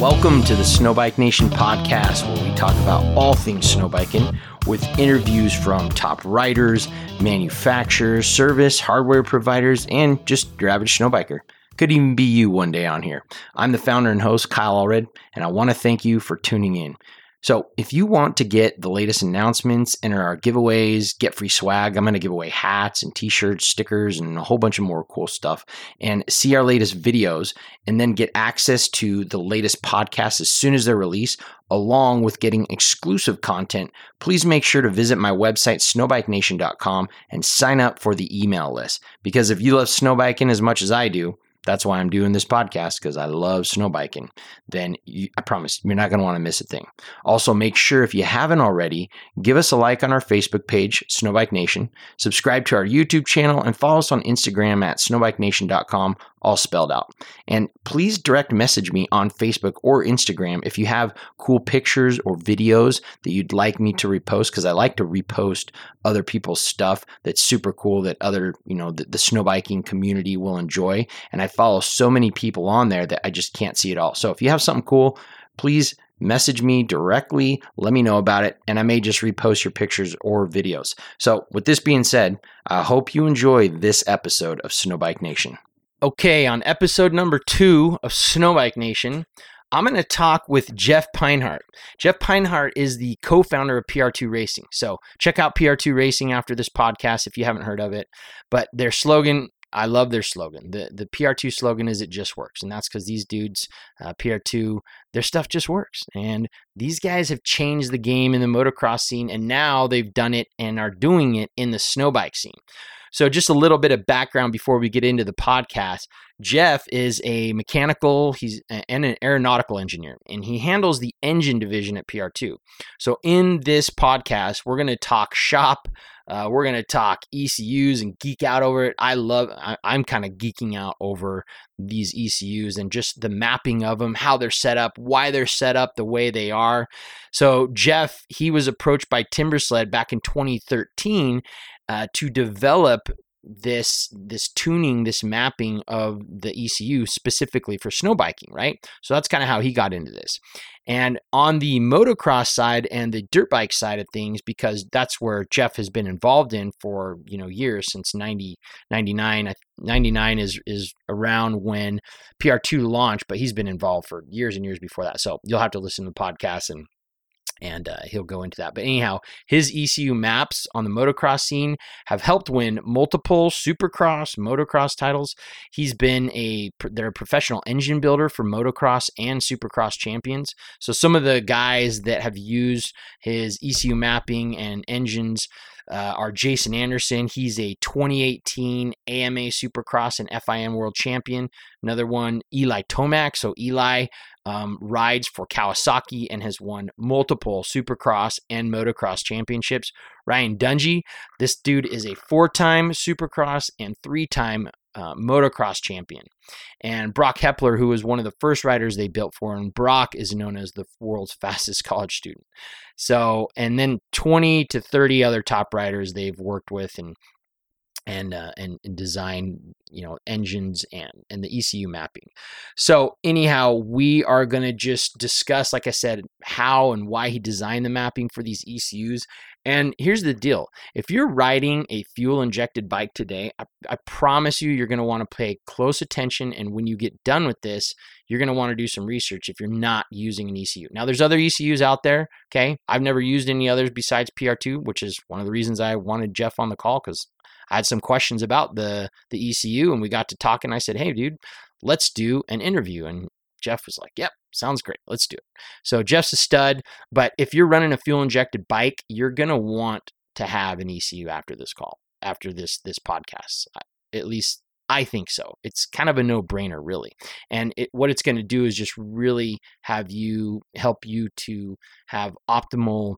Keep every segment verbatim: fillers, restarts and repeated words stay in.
Welcome to the Snowbike Nation podcast, where we talk about all things snowbiking with interviews from top riders, manufacturers, service, hardware providers, and just your average snowbiker. Could even be you one day on here. I'm the founder and host, Kyle Allred, and I want to thank you for tuning in. So if you want to get the latest announcements, enter our giveaways, get free swag, I'm going to give away hats and t-shirts, stickers, and a whole bunch of more cool stuff, and see our latest videos, and then get access to the latest podcasts as soon as they're released, along with getting exclusive content, please make sure to visit my website, snowbike nation dot com, and sign up for the email list. Because if you love snowbiking as much as I do, that's why I'm doing this podcast, because I love snowbiking. Then you, I promise you're not going to want to miss a thing. Also, make sure if you haven't already, give us a like on our Facebook page, Snowbike Nation, subscribe to our YouTube channel, and follow us on Instagram at snowbike nation dot com, all spelled out. And please direct message me on Facebook or Instagram if you have cool pictures or videos that you'd like me to repost, because I like to repost other people's stuff that's super cool that other, you know, the, the snowbiking community will enjoy. And I follow so many people on there that I just can't see it all. So if you have something cool, please message me directly, let me know about it, and I may just repost your pictures or videos. So with this being said, I hope you enjoy this episode of Snowbike Nation. Okay, on episode number two of Snowbike Nation, I'm going to talk with Jeff Peinhardt. Jeff Peinhardt is the co-founder of P R two Racing. So check out P R two Racing after this podcast if you haven't heard of it. But their slogan, I love their slogan. The the P R two slogan is "It just works," and that's because these dudes, uh, P R two, their stuff just works. And these guys have changed the game in the motocross scene, and now they've done it and are doing it in the snowbike scene. So just a little bit of background before we get into the podcast. Jeff is a mechanical, he's and an aeronautical engineer, and he handles the engine division at P R two. So in this podcast, we're going to talk shop, uh, we're going to talk E C Us and geek out over it. I love, I, I'm kind of geeking out over these E C Us and just the mapping of them, how they're set up, why they're set up the way they are. So Jeff, he was approached by Timbersled back in twenty thirteen uh, to develop this this tuning, this mapping of the E C U specifically for snowbiking, right? So that's kind of how he got into this. And on the motocross side and the dirt bike side of things, because that's where Jeff has been involved in for, you know, years, since ninety, ninety-nine. ninety-nine is is around when P R two launched, but he's been involved for years and years before that. So you'll have to listen to the podcast and And uh, he'll go into that. But anyhow, his E C U maps on the motocross scene have helped win multiple supercross, motocross titles. He's been a, they're a professional engine builder for motocross and supercross champions. So some of the guys that have used his E C U mapping and engines uh, are Jason Anderson. He's a twenty eighteen A M A Supercross and F I M World Champion. Another one, Eli Tomac. So Eli Um, rides for Kawasaki and has won multiple Supercross and Motocross championships. Ryan Dungey, this dude is a four-time Supercross and three-time uh, Motocross champion. And Brock Hepler, who was one of the first riders they built for, and Brock is known as the world's fastest college student. So, and then twenty to thirty other top riders they've worked with and and uh, and, and design, you know, engines and, and the E C U mapping. So anyhow, we are going to just discuss, like I said, how and why he designed the mapping for these E C Us. And here's the deal. If you're riding a fuel-injected bike today, I, I promise you, you're going to want to pay close attention. And when you get done with this, you're going to want to do some research if you're not using an E C U. Now, there's other E C Us out there, okay? I've never used any others besides P R two, which is one of the reasons I wanted Jeff on the call, because I had some questions about the, the E C U, and we got to talking. I said, hey, dude, let's do an interview. And Jeff was like, yep, sounds great. Let's do it. So Jeff's a stud, but if you're running a fuel-injected bike, you're going to want to have an E C U after this call, after this this podcast. At least I think so. It's kind of a no-brainer, really. And it, what it's going to do is just really have you, help you to have optimal,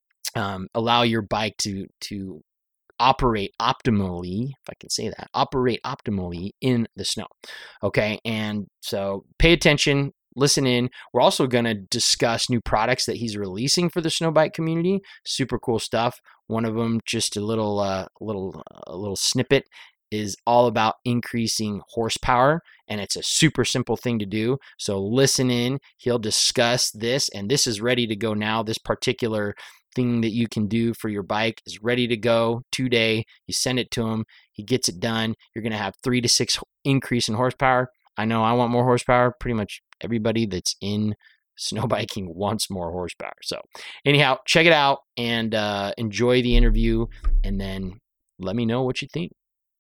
um, allow your bike to to operate optimally, if I can say that, operate optimally in the snow. Okay. And so pay attention, listen in. We're also going to discuss new products that he's releasing for the snowbike community. Super cool stuff. One of them, just a little, uh, little, a little snippet, is all about increasing horsepower, and it's a super simple thing to do. So listen in, he'll discuss this, and this is ready to go now. This particular thing that you can do for your bike is ready to go today. You send it to him, he gets it done. You're going to have three to six increase in horsepower. I know I want more horsepower. Pretty much everybody that's in snow biking wants more horsepower. So anyhow, check it out and uh, enjoy the interview, and then let me know what you think.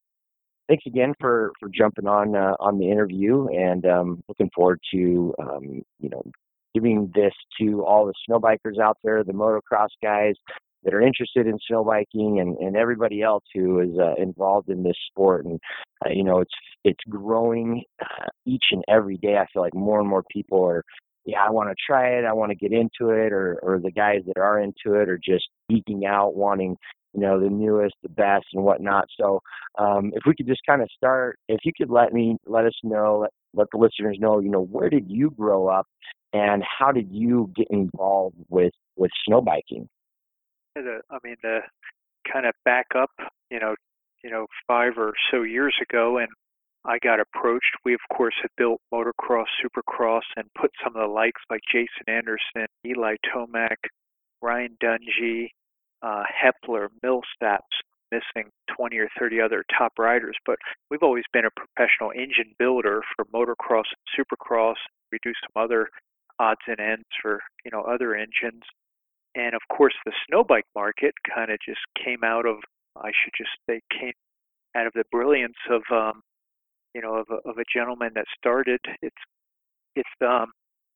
Thanks again for, for jumping on uh, on the interview, and um, looking forward to um, you know giving this to all the snow bikers out there, the motocross guys that are interested in snow biking, and, and everybody else who is uh, involved in this sport. And uh, you know it's it's growing uh, each and every day. I feel like more and more people are, yeah, I want to try it, I want to get into it, or or the guys that are into it are just geeking out, wanting you know, the newest, the best, and whatnot. So um, if we could just kind of start, if you could let me, let us know, let, let the listeners know, you know, where did you grow up and how did you get involved with, with snow biking? The, I mean, the kind of back up, you know, you know, five or so years ago, and I got approached. We, of course, had built motocross, supercross, and put some of the likes like Jason Anderson, Eli Tomac, Ryan Dungey, Uh, Hepler, Millsaps, missing twenty or thirty other top riders, but we've always been a professional engine builder for motocross and supercross. We do some other odds and ends for, you know, other engines. And of course, the snow bike market kind of just came out of, I should just say, came out of the brilliance of, um, you know, of a, of a gentleman that started. It's, it's, um,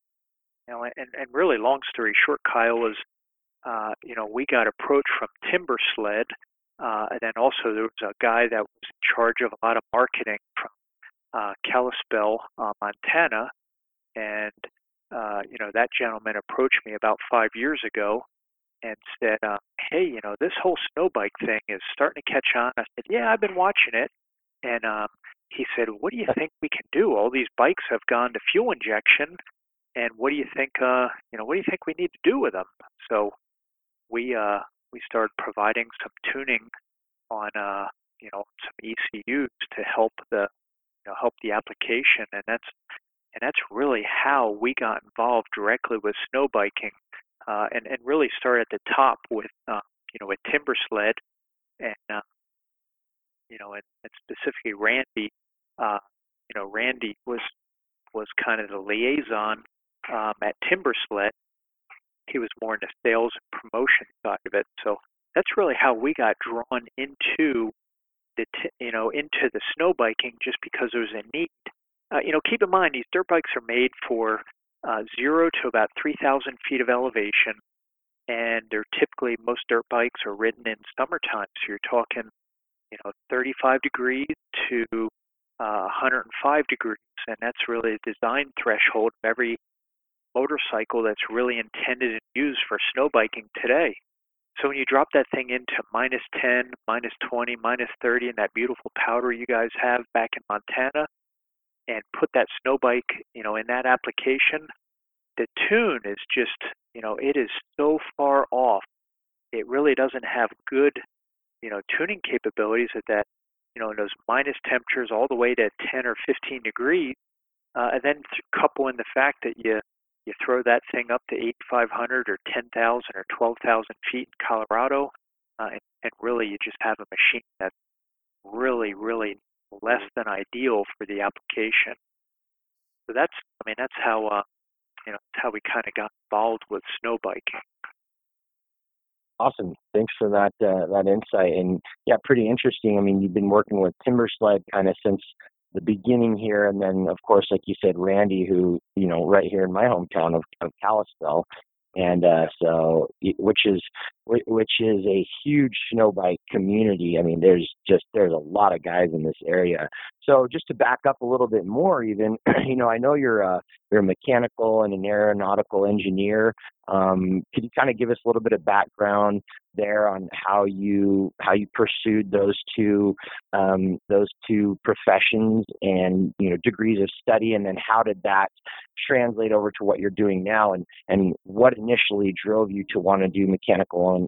you know, and, and really, long story short, Kyle, was Uh, you know, we got approached from Timbersled, uh, and then also there was a guy that was in charge of a lot of marketing from uh, Kalispell, uh, Montana, and uh, you know that gentleman approached me about five years ago and said, uh, "Hey, you know, this whole snow bike thing is starting to catch on." I said, "Yeah, I've been watching it," and um, he said, "What do you think we can do? All these bikes have gone to fuel injection, and what do you think? Uh, you know, what do you think we need to do with them?" So we uh we started providing some tuning on uh you know some E C Us to help the you know help the application, and that's and that's really how we got involved directly with snow biking, uh, and and really started at the top with uh, you know with Timbersled, and uh, you know and, and specifically Randy. Uh, you know Randy was was kind of the liaison um, at Timbersled. He was more in the sales and promotion side of it. So that's really how we got drawn into the, t- you know, into the snow biking, just because there was a need. Uh, you know, keep in mind, these dirt bikes are made for uh, zero to about three thousand feet of elevation, and they're typically, most dirt bikes are ridden in summertime. So you're talking, you know, thirty-five degrees to uh, one hundred five degrees, and that's really the design threshold of every motorcycle that's really intended and used for snow biking today. So when you drop that thing into minus ten, minus twenty, minus thirty, and that beautiful powder you guys have back in Montana, and put that snow bike, you know, in that application, the tune is just, you know, it is so far off. It really doesn't have good, you know, tuning capabilities at that, you know, in those minus temperatures all the way to ten or fifteen degrees, uh, and then couple in the fact that you You throw that thing up to eighty-five hundred or ten thousand or twelve thousand feet in Colorado, uh, and, and really you just have a machine that's really, really less than ideal for the application. So that's, I mean, that's how, uh, you know, that's how we kind of got involved with snow biking. Awesome. Thanks for that uh, that insight. And yeah, pretty interesting. I mean, you've been working with Timbersled kind of since the beginning here, and then of course, like you said, Randy, who you know right here in my hometown of, of Kalispell, and uh, so which is which is a huge snow bike community. I mean, there's just there's a lot of guys in this area. So just to back up a little bit more, even you know, I know you're a you're a mechanical and an aeronautical engineer. Um, could you kind of give us a little bit of background there on how you how you pursued those two um, those two professions and you know degrees of study, and then how did that translate over to what you're doing now, and and what initially drove you to want to do mechanical and, and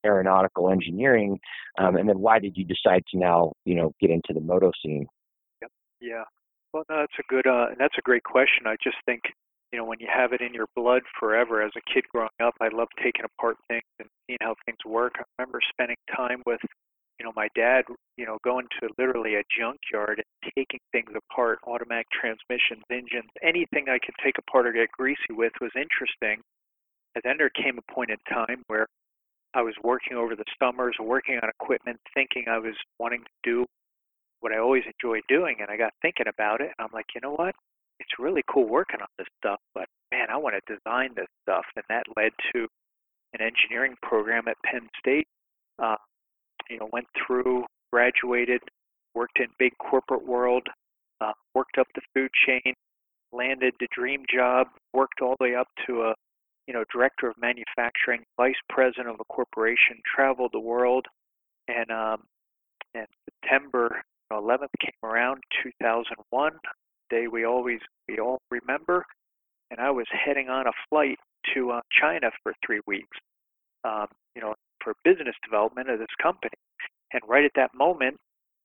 aeronautical engineering, um, and then why did you decide to now, you know, get into the moto scene? Yep. Yeah. Well, no, that's a good, uh, and that's a great question. I just think, you know, when you have it in your blood forever, as a kid growing up, I loved taking apart things and seeing how things work. I remember spending time with, you know, my dad, you know, going to literally a junkyard and taking things apart, automatic transmissions, engines, anything I could take apart or get greasy with was interesting. And then there came a point in time where I was working over the summers, working on equipment, thinking I was wanting to do what I always enjoyed doing. And I got thinking about it, and I'm like, you know what? It's really cool working on this stuff, but man, I want to design this stuff. And that led to an engineering program at Penn State. Uh, you know, went through, graduated, worked in big corporate world, uh, worked up the food chain, landed the dream job, worked all the way up to a, you know, director of manufacturing, vice president of a corporation, traveled the world, and um, and September eleventh came around, two thousand one, day we always we all remember, and I was heading on a flight to uh, China for three weeks, um, you know, for business development of this company, and right at that moment,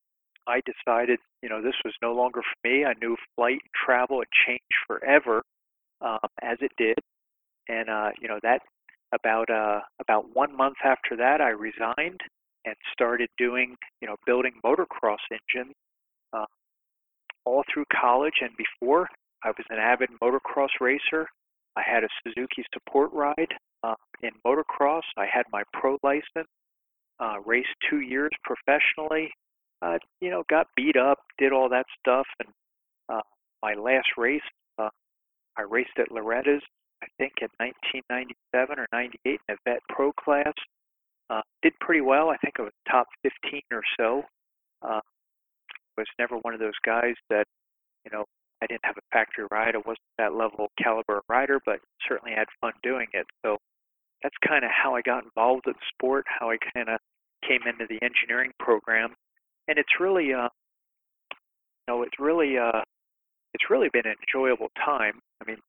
I decided, you know, this was no longer for me. I knew flight travel had changed forever, um, as it did. And, uh, you know, that about uh, about one month after that, I resigned and started doing, you know, building motocross engines uh, all through college and before. I was an avid motocross racer. I had a Suzuki support ride uh, in motocross. I had my pro license, uh, raced two years professionally, uh, you know, got beat up, did all that stuff. And uh, my last race, uh, I raced at Loretta's, I think in nineteen ninety-seven or ninety-eight in a vet pro class. Uh, did pretty well. I think I was top fifteen or so. Uh, was never one of those guys that, you know, I didn't have a factory ride. I wasn't that level of caliber rider, but certainly had fun doing it. So that's kind of how I got involved with the sport, how I kind of came into the engineering program. And it's really, uh, you know, it's really, uh, it's really been an enjoyable time. I mean,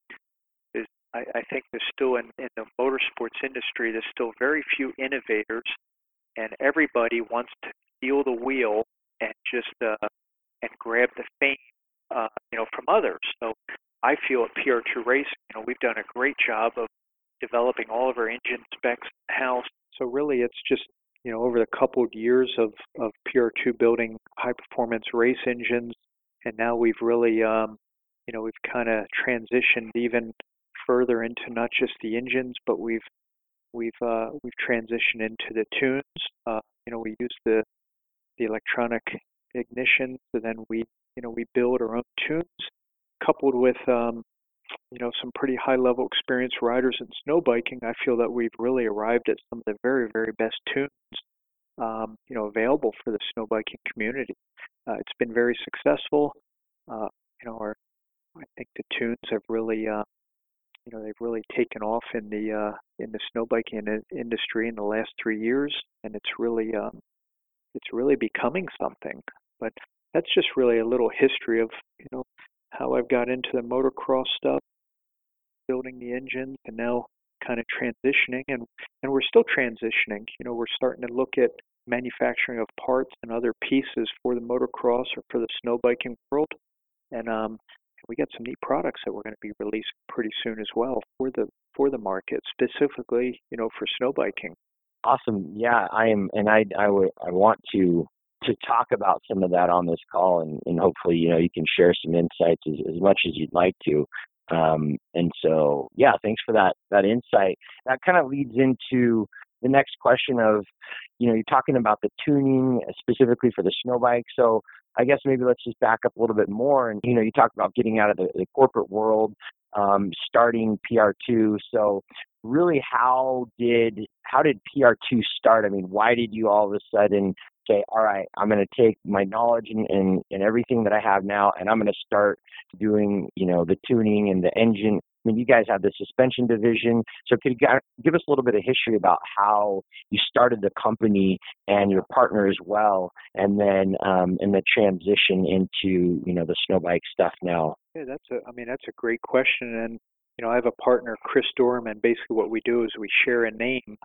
I, I think there's still in, in the motorsports industry, there's still very few innovators, and everybody wants to steal the wheel and just uh, and grab the fame, uh, you know, from others. So I feel at P R two Racing, you know, we've done a great job of developing all of our engine specs in-house. So really, it's just, you know, over the couple of years of of P R two building high-performance race engines, and now we've really, um, you know, we've kind of transitioned even further into not just the engines, but we've we've uh, we've transitioned into the tunes. Uh, you know, we use the the electronic ignition, so then we you know we build our own tunes, coupled with um, you know some pretty high level experienced riders in snow biking. I feel that we've really arrived at some of the very very best tunes um, you know available for the snow biking community. Uh, it's been very successful. Uh, you know, our I think the tunes have really uh, You know, they've really taken off in the uh, in the snow biking industry in the last three years, and it's really um, it's really becoming something. But that's just really a little history of you know how I've got into the motocross stuff, building the engines, and now kind of transitioning, and and we're still transitioning. You know, we're starting to look at manufacturing of parts and other pieces for the motocross or for the snow biking world, and um. we got some neat products that we're going to be releasing pretty soon as well for the for the market, specifically, you know, for snow biking. Awesome. Yeah, I am, and I I, w- I want to to talk about some of that on this call, and, and hopefully, you know, you can share some insights as, as much as you'd like to. Um, and so, yeah, thanks for that that insight. That kind of leads into the next question of, you know, you're talking about the tuning specifically for the snow bike. So I guess maybe let's just back up a little bit more. And, you know, you talked about getting out of the, the corporate world, um, starting P R two. So really, how did how did P R two start? I mean, why did you all of a sudden say, all right, I'm going to take my knowledge and, and, and everything that I have now, and I'm going to start doing, you know, the tuning and the engine. I mean, you guys have the suspension division. So could you give us a little bit of history about how you started the company and your partner as well, and then um, and the transition into, you know, the snow bike stuff now? Yeah, that's a, I mean, that's a great question. And, you know, I have a partner, Chris Dorman, and basically what we do is we share a name.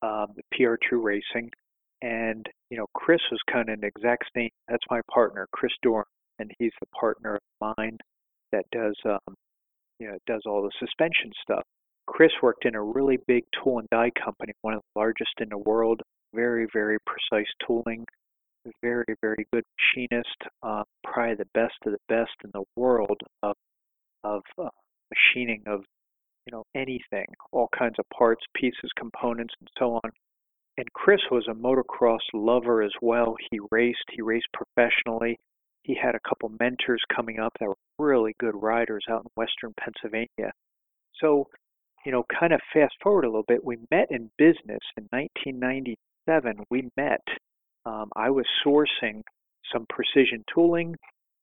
um, P R two Racing. And, you know, Chris was kind of an exact same. That's my partner, Chris Dorn, and he's the partner of mine that does, um, you know, does all the suspension stuff. Chris worked in a really big tool and die company, one of the largest in the world, very, very precise tooling, very, very good machinist, uh, probably the best of the best in the world of, of uh, machining of, you know, anything, all kinds of parts, pieces, components, and so on. And Chris was a motocross lover as well. He raced, he raced professionally. He had a couple mentors coming up that were really good riders out in Western Pennsylvania. So, you know, kind of fast forward a little bit, we met in business in nineteen ninety-seven. We met. Um, I was sourcing some precision tooling.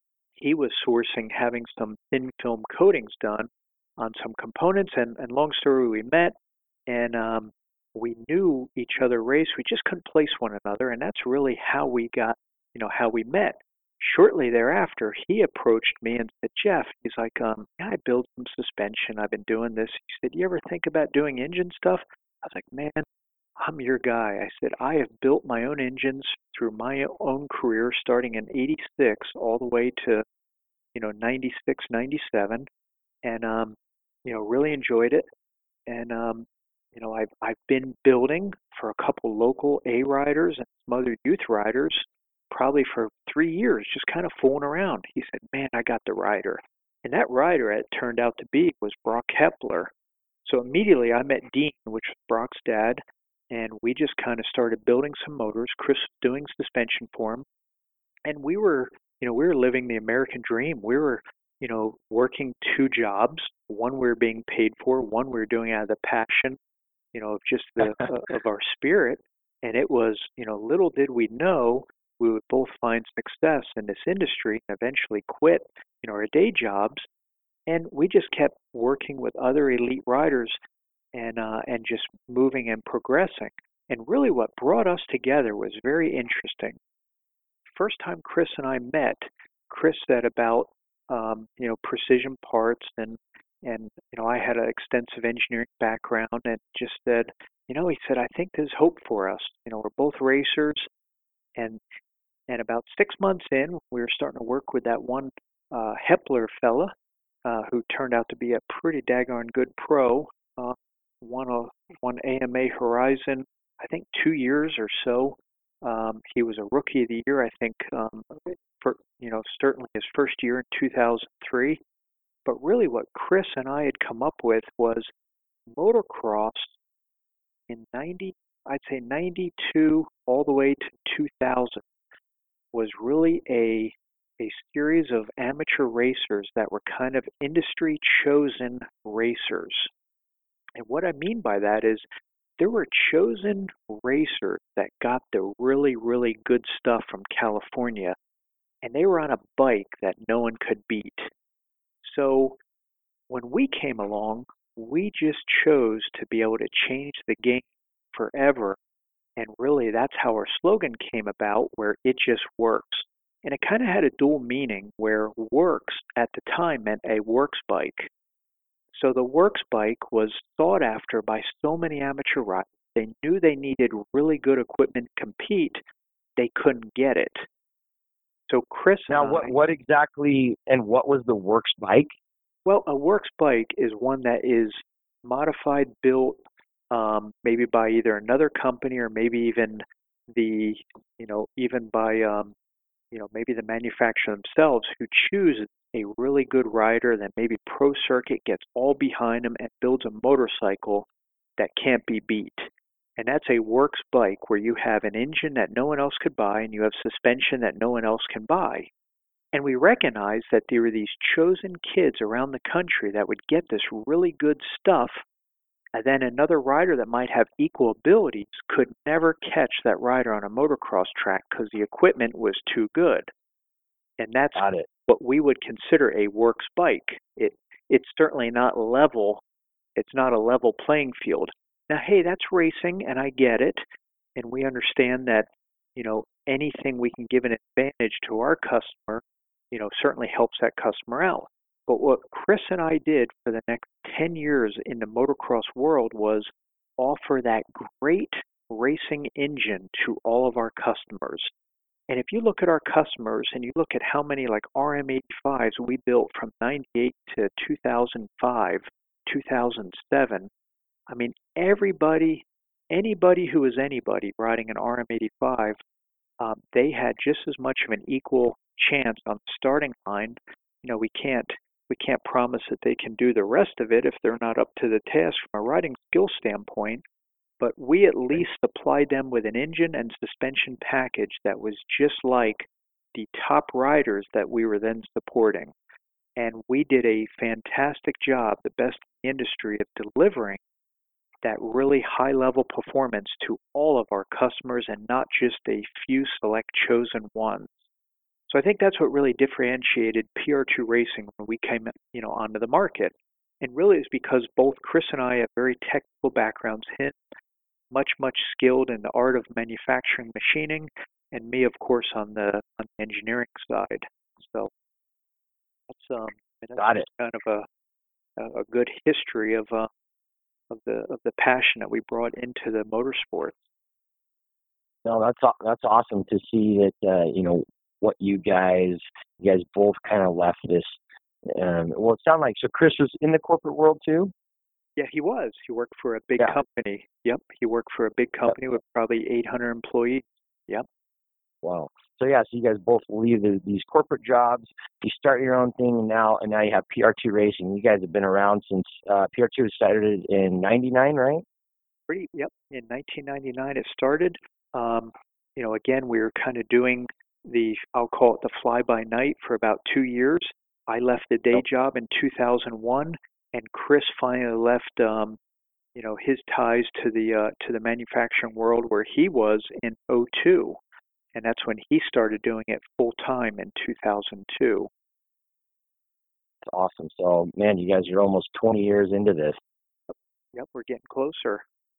He was sourcing having some thin film coatings done on some components. And, and long story, we met, and um, we knew each other race. We just couldn't place one another, and that's really how we got, you know, how we met. Shortly thereafter, he approached me and said, Jeff, he's like, um, yeah, I built some suspension. I've been doing this. He said, you ever think about doing engine stuff? I was like, man, I'm your guy. I said, I have built my own engines through my own career, starting in eighty-six all the way to, you know, ninety-six, ninety-seven, and, um, you know, really enjoyed it. And, um, you know, I've, I've been building for a couple local A riders and some other youth riders probably for three years, just kind of fooling around. He said, man, I got the rider. And that rider, it turned out to be, was Brock Hepler. So immediately I met Dean, which was Brock's dad, and we just kind of started building some motors. Chris was doing suspension for him. And we were, you know, we were living the American dream. We were, you know, working two jobs. One we were being paid for, one we were doing out of the passion, you know, of just the uh, of our spirit. And it was, you know, little did we know we would both find success in this industry and eventually quit, you know, our day jobs. And we just kept working with other elite riders and uh, and just moving and progressing. And really what brought us together was very interesting. First time Chris and I met, Chris said about, um, you know, precision parts, and, and, you know, I had an extensive engineering background, and just said, you know, he said, I think there's hope for us. You know, we're both racers. And And about six months in, we were starting to work with that one uh, Hepler fella, uh, who turned out to be a pretty daggone good pro. Uh, won a won A M A Horizon, I think two years or so. Um, he was a Rookie of the Year, I think, um, for you know certainly his first year in two thousand three. But really, what Chris and I had come up with was motocross in ninety, I'd say ninety-two all the way to two thousand. Was really a a series of amateur racers that were kind of industry chosen racers. And what I mean by that is there were chosen racers that got the really, really good stuff from California, and they were on a bike that no one could beat. So when we came along, we just chose to be able to change the game forever. And really, that's how our slogan came about, where it just works. And it kind of had a dual meaning, where works at the time meant a works bike. So the works bike was sought after by so many amateur riders. They knew they needed really good equipment to compete. They couldn't get it. So Chris Now, and what I, what exactly and what was the works bike? well, a works bike is one that is modified, built, Um, maybe by either another company or maybe even the, you know, even by, um, you know, maybe the manufacturer themselves, who chooses a really good rider that maybe Pro Circuit gets all behind them and builds a motorcycle that can't be beat. And that's a works bike where you have an engine that no one else could buy and you have suspension that no one else can buy. And we recognized that there were these chosen kids around the country that would get this really good stuff. And then another rider that might have equal abilities could never catch that rider on a motocross track because the equipment was too good. And that's Got it. what we would consider a works bike. It it's certainly not level. It's not a level playing field. Now, hey, that's racing, and I get it, and we understand that, you know, anything we can give an advantage to our customer, you know, certainly helps that customer out. But what Chris and I did for the next ten years in the motocross world was offer that great racing engine to all of our customers. And if you look at our customers and you look at how many like R M eighty-fives we built from ninety-eight to two thousand five, two thousand seven, I mean, everybody, anybody who is anybody riding an R M eighty-five, um, they had just as much of an equal chance on the starting line. You know, we can't we can't promise that they can do the rest of it if they're not up to the task from a riding skill standpoint. But we at least supplied them with an engine and suspension package that was just like the top riders that we were then supporting. And we did a fantastic job, the best in the industry, of delivering that really high-level performance to all of our customers and not just a few select chosen ones. So I think that's what really differentiated P R two Racing when we came, you know, onto the market. And really it's because both Chris and I have very technical backgrounds, him much, much skilled in the art of manufacturing machining, and me, of course, on the on the engineering side. So that's um that's Got it. kind of a a good history of uh, of the of the passion that we brought into the motorsports. No, that's aw- that's awesome to see that uh, you know what you guys you guys both kind of left this. Um, well, it sounded like so. Chris was in the corporate world too. Yeah, he was. He worked for a big Yeah. company. Yep, he worked for a big company with probably eight hundred employees. Yep. Wow. So yeah, so you guys both leave the, these corporate jobs. You start your own thing and now, and now you have P R two Racing. You guys have been around since uh, P R two was started in ninety-nine, right? Pretty. Yep. In nineteen ninety-nine, it started. Um, you know, again, we were kind of doing the I'll call it the fly by night for about two years. I left the day Yep. job in two thousand one, and Chris finally left. Um, you know, his ties to the uh, to the manufacturing world where he was in oh two. And that's when he started doing it full time in two thousand two. That's awesome. So man, you guys are almost twenty years into this. Yep, we're getting closer.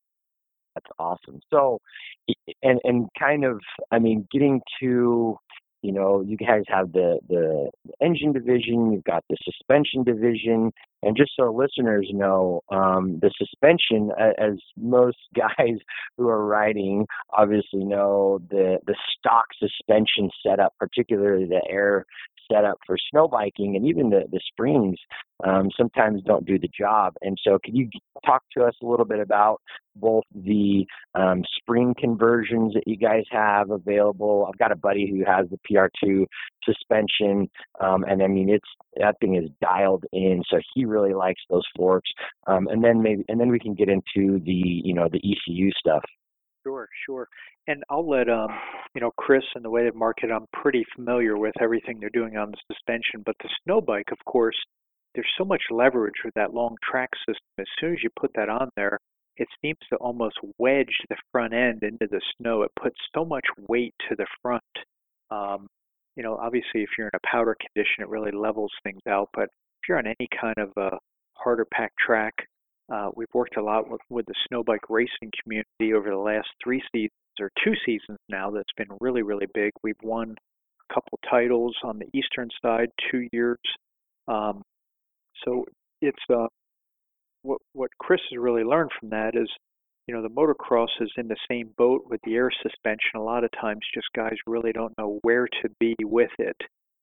That's awesome. So, and and kind of, I mean, getting to, you know, you guys have the the engine division, you've got the suspension division, and just so listeners know, um, the suspension, as most guys who are riding obviously know, the the stock suspension setup, particularly the air setup for snow biking, and even the the springs, um, sometimes don't do the job. And so, could you talk to us a little bit about both the um, spring conversions that you guys have available? I've got a buddy who has the P R two suspension, um, and I mean it's that thing is dialed in, so he really likes those forks. Um, and then maybe, and then we can get into the you know the E C U stuff. Sure, sure. And I'll let um, you know, Chris and the way they market. I'm pretty familiar with everything they're doing on the suspension, but the snow bike, of course, there's so much leverage with that long track system. As soon as you put that on there, it seems to almost wedge the front end into the snow. It puts so much weight to the front. Um, you know, obviously, if you're in a powder condition, it really levels things out. But if you're on any kind of a harder packed track, uh, we've worked a lot with, with the snow bike racing community over the last three seasons or two seasons now. That's been really, really big. We've won a couple titles on the eastern side, two years. Um, so it's uh, what what Chris has really learned from that is, you know, the motocross is in the same boat with the air suspension. A lot of times, just guys really don't know where to be with it.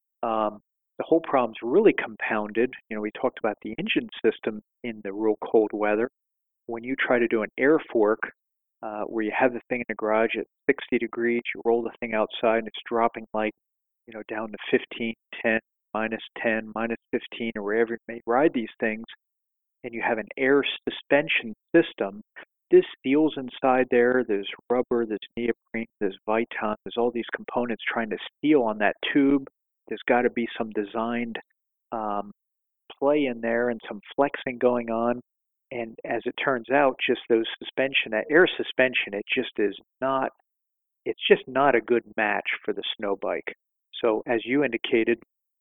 Um, the whole problem's really compounded. You know, we talked about the engine system in the real cold weather. When you try to do an air fork, uh, where you have the thing in the garage at sixty degrees, you roll the thing outside, and it's dropping like, you know, down to fifteen, ten, minus ten, minus fifteen, or wherever you may ride these things, and you have an air suspension system. There's seals inside there, there's rubber, there's neoprene, there's Viton, there's all these components trying to seal on that tube. There's got to be some designed um, play in there and some flexing going on. And as it turns out, just those suspension, that air suspension, it just is not, it's just not a good match for the snow bike. So as you indicated,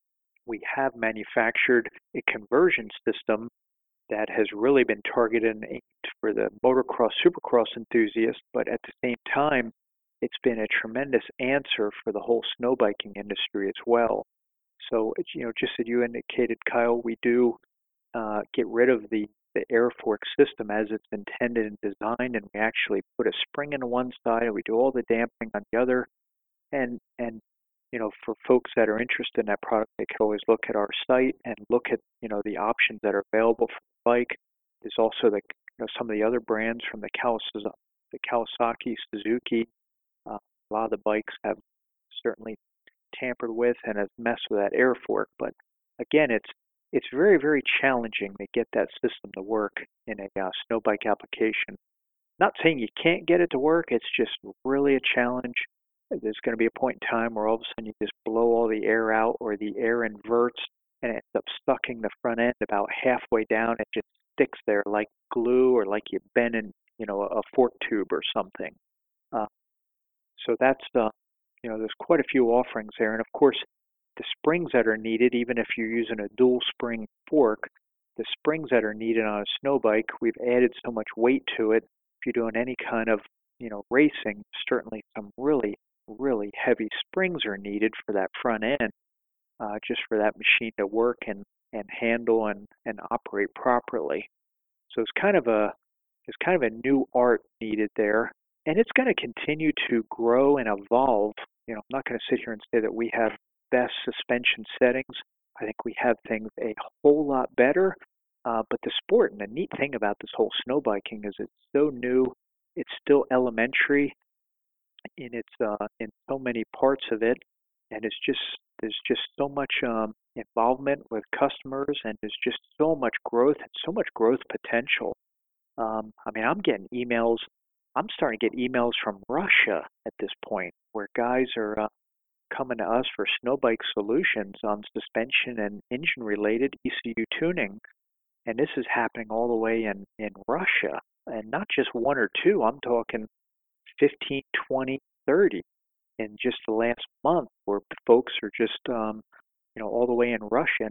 we have manufactured a conversion system that has really been targeted and aimed for the motocross, supercross enthusiast, but at the same time, it's been a tremendous answer for the whole snow biking industry as well. So, you know, just as you indicated, Kyle, we do uh, get rid of the, the air fork system as it's intended and designed, and we actually put a spring in one side and we do all the damping on the other. And and you know, for folks that are interested in that product, they can always look at our site and look at, you know, the options that are available for the bike. There's also the, you know, some of the other brands from the Kawasaki, the Kawasaki, Suzuki. Uh, a lot of the bikes have certainly tampered with and have messed with that air fork. But again, it's it's very, very challenging to get that system to work in a uh, snow bike application. Not saying you can't get it to work, it's just really a challenge. There's going to be a point in time where all of a sudden you just blow all the air out, or the air inverts and it ends up sucking the front end about halfway down. It just sticks there like glue, or like you bend in, you know, a fork tube or something. Uh, so that's, uh, you know, there's quite a few offerings there. And of course, the springs that are needed, even if you're using a dual spring fork, the springs that are needed on a snow bike, we've added so much weight to it. If you're doing any kind of, you know, racing, certainly some really really heavy springs are needed for that front end, uh, just for that machine to work and, and handle and, and operate properly. So it's kind of a it's kind of a new art needed there, and it's going to continue to grow and evolve. You know, I'm not going to sit here and say that we have best suspension settings. I think we have things a whole lot better. Uh, but the sport, and the neat thing about this whole snow biking is it's so new. It's still elementary in its uh, in so many parts of it, and it's just there's just so much um, involvement with customers, and there's just so much growth and so much growth potential. Um, I mean, I'm getting emails. I'm starting to get emails from Russia at this point, where guys are uh, coming to us for snow bike solutions on suspension and engine related E C U tuning, and this is happening all the way in in Russia, and not just one or two. I'm talking fifteen, twenty, thirty in just the last month, where folks are just, um, you know, all the way in Russia.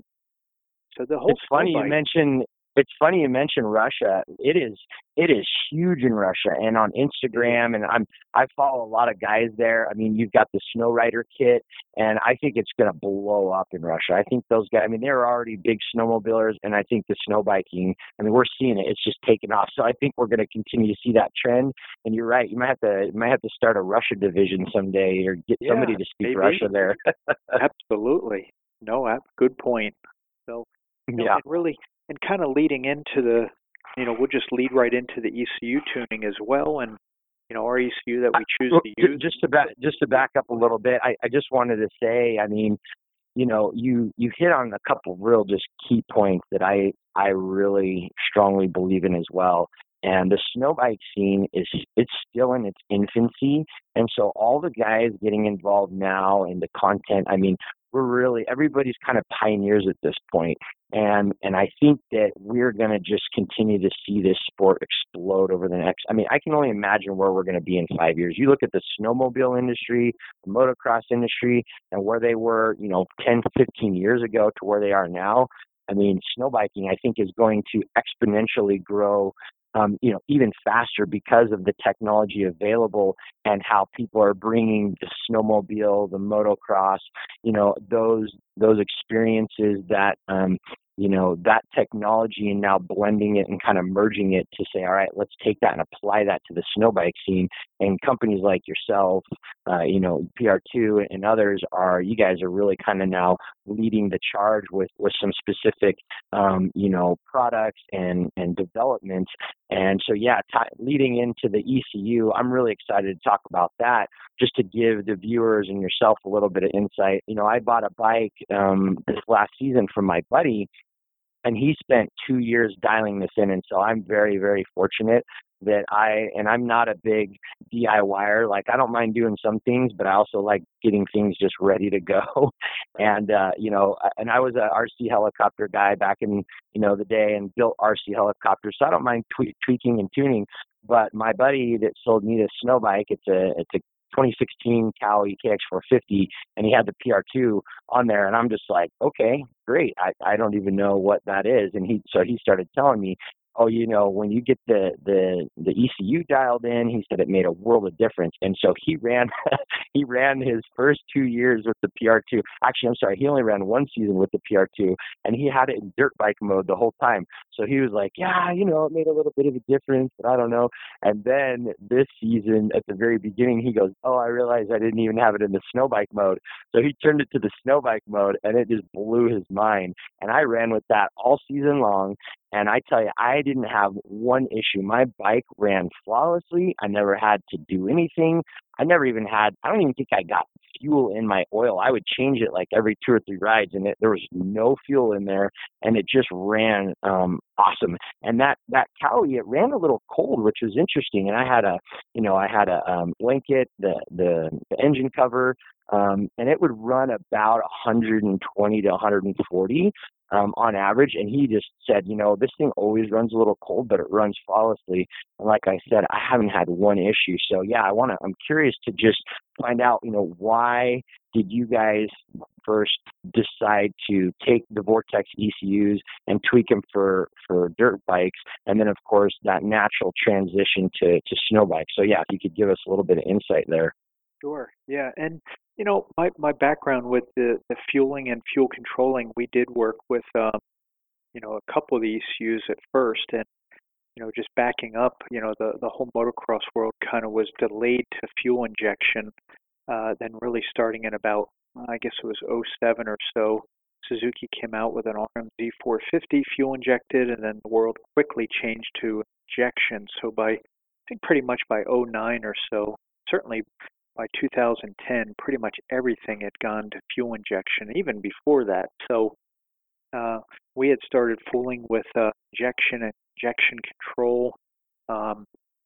So the whole it's funny bike, you mention it's funny you mention Russia. It is it is huge in Russia, and on Instagram, and I'm I follow a lot of guys there. I mean, you've got the Snow Rider kit, and I think it's going to blow up in Russia. I think those guys. I mean, they're already big snowmobilers, and I think the snow biking. I mean, we're seeing it. It's just taking off. So I think we're going to continue to see that trend. And you're right. You might have to you might have to start a Russia division someday, or get yeah, somebody to speak maybe. Russia there. Absolutely. No, good point. So, you know, yeah, and really. And kind of leading into the, you know, we'll just lead right into the E C U tuning as well, and you know, our E C U that we choose well, to use. Just to back, just to back up a little bit, I, I just wanted to say, I mean, you know, you you hit on a couple real just key points that I I really strongly believe in as well. And the snow bike scene is it's still in its infancy, and so all the guys getting involved now in the content. I mean, we're really everybody's kind of pioneers at this point, and and I think that we're going to just continue to see this sport explode over the next. I mean, I can only imagine where we're going to be in five years. You look at the snowmobile industry, the motocross industry, and where they were, you know, ten, fifteen years ago to where they are now. I mean, snow biking, I think, is going to exponentially grow. Um, you know, even faster because of the technology available and how people are bringing the snowmobile, the motocross, you know, those those experiences that, um, you know, that technology, and now blending it and kind of merging it to say, all right, let's take that and apply that to the snow bike scene. And companies like yourself, uh, you know, P R two and others are, you guys are really kind of now leading the charge with, with some specific, um, you know, products and, and developments. And so, yeah, t- leading into the E C U, I'm really excited to talk about that, just to give the viewers and yourself a little bit of insight. You know, I bought a bike um, this last season from my buddy, and he spent two years dialing this in. And so I'm very, very fortunate that I, and I'm not a big DIYer. Like, I don't mind doing some things, but I also like getting things just ready to go. and, uh, you know, and I was a R C helicopter guy back in, you know, the day, and built R C helicopters. So I don't mind twe- tweaking and tuning. But my buddy that sold me this snow bike, it's a, it's a twenty sixteen Cal E K X four fifty, and he had the P R two on there, and I'm just like, okay, great. I, I don't even know what that is. And he, so he started telling me, oh, you know, when you get the the the E C U dialed in, he said it made a world of difference. And so he ran he ran his first two years with the P R two. Actually, I'm sorry, he only ran one season with the P R two, and he had it in dirt bike mode the whole time. So he was like, yeah, you know, it made a little bit of a difference, but I don't know. And then this season, at the very beginning, he goes, oh, I realized I didn't even have it in the snow bike mode. So he turned it to the snow bike mode, and it just blew his mind. And I ran with that all season long. And I tell you, I didn't have one issue. My bike ran flawlessly. I never had to do anything. I never even had, I don't even think I got fuel in my oil. I would change it like every two or three rides, and it, there was no fuel in there, and it just ran um, awesome. And that, that Cowie, it ran a little cold, which was interesting. And I had a, you know, I had a um, blanket, the, the, the engine cover, um, and it would run about one twenty to one forty. Um, on average, and he just said, you know, this thing always runs a little cold, but it runs flawlessly. And like I said, I haven't had one issue. So yeah, I want to. I'm curious to just find out, you know, why did you guys first decide to take the Vortex E C Us and tweak them for for dirt bikes, and then of course that natural transition to to snow bikes. So yeah, if you could give us a little bit of insight there. Sure. Yeah. And, you know, my, my background with the, the fueling and fuel controlling, we did work with, um, you know, a couple of the E C Us at first. And, you know, just backing up, you know, the, the whole motocross world kind of was delayed to fuel injection, uh, then really starting in about, I guess it was oh seven or so, Suzuki came out with an R M Z four fifty fuel injected, and then the world quickly changed to injection. So by, I think pretty much by oh nine or so, certainly by two thousand ten, pretty much everything had gone to fuel injection, even before that. So uh, we had started fooling with uh, injection and injection control. Um,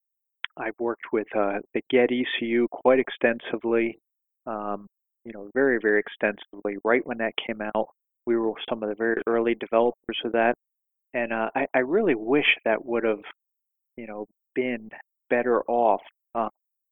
I've worked with uh, the Get E C U quite extensively, um, you know, very, very extensively. Right when that came out, we were some of the very early developers of that. And uh, I, I really wish that would have, you know, been better off. Uh,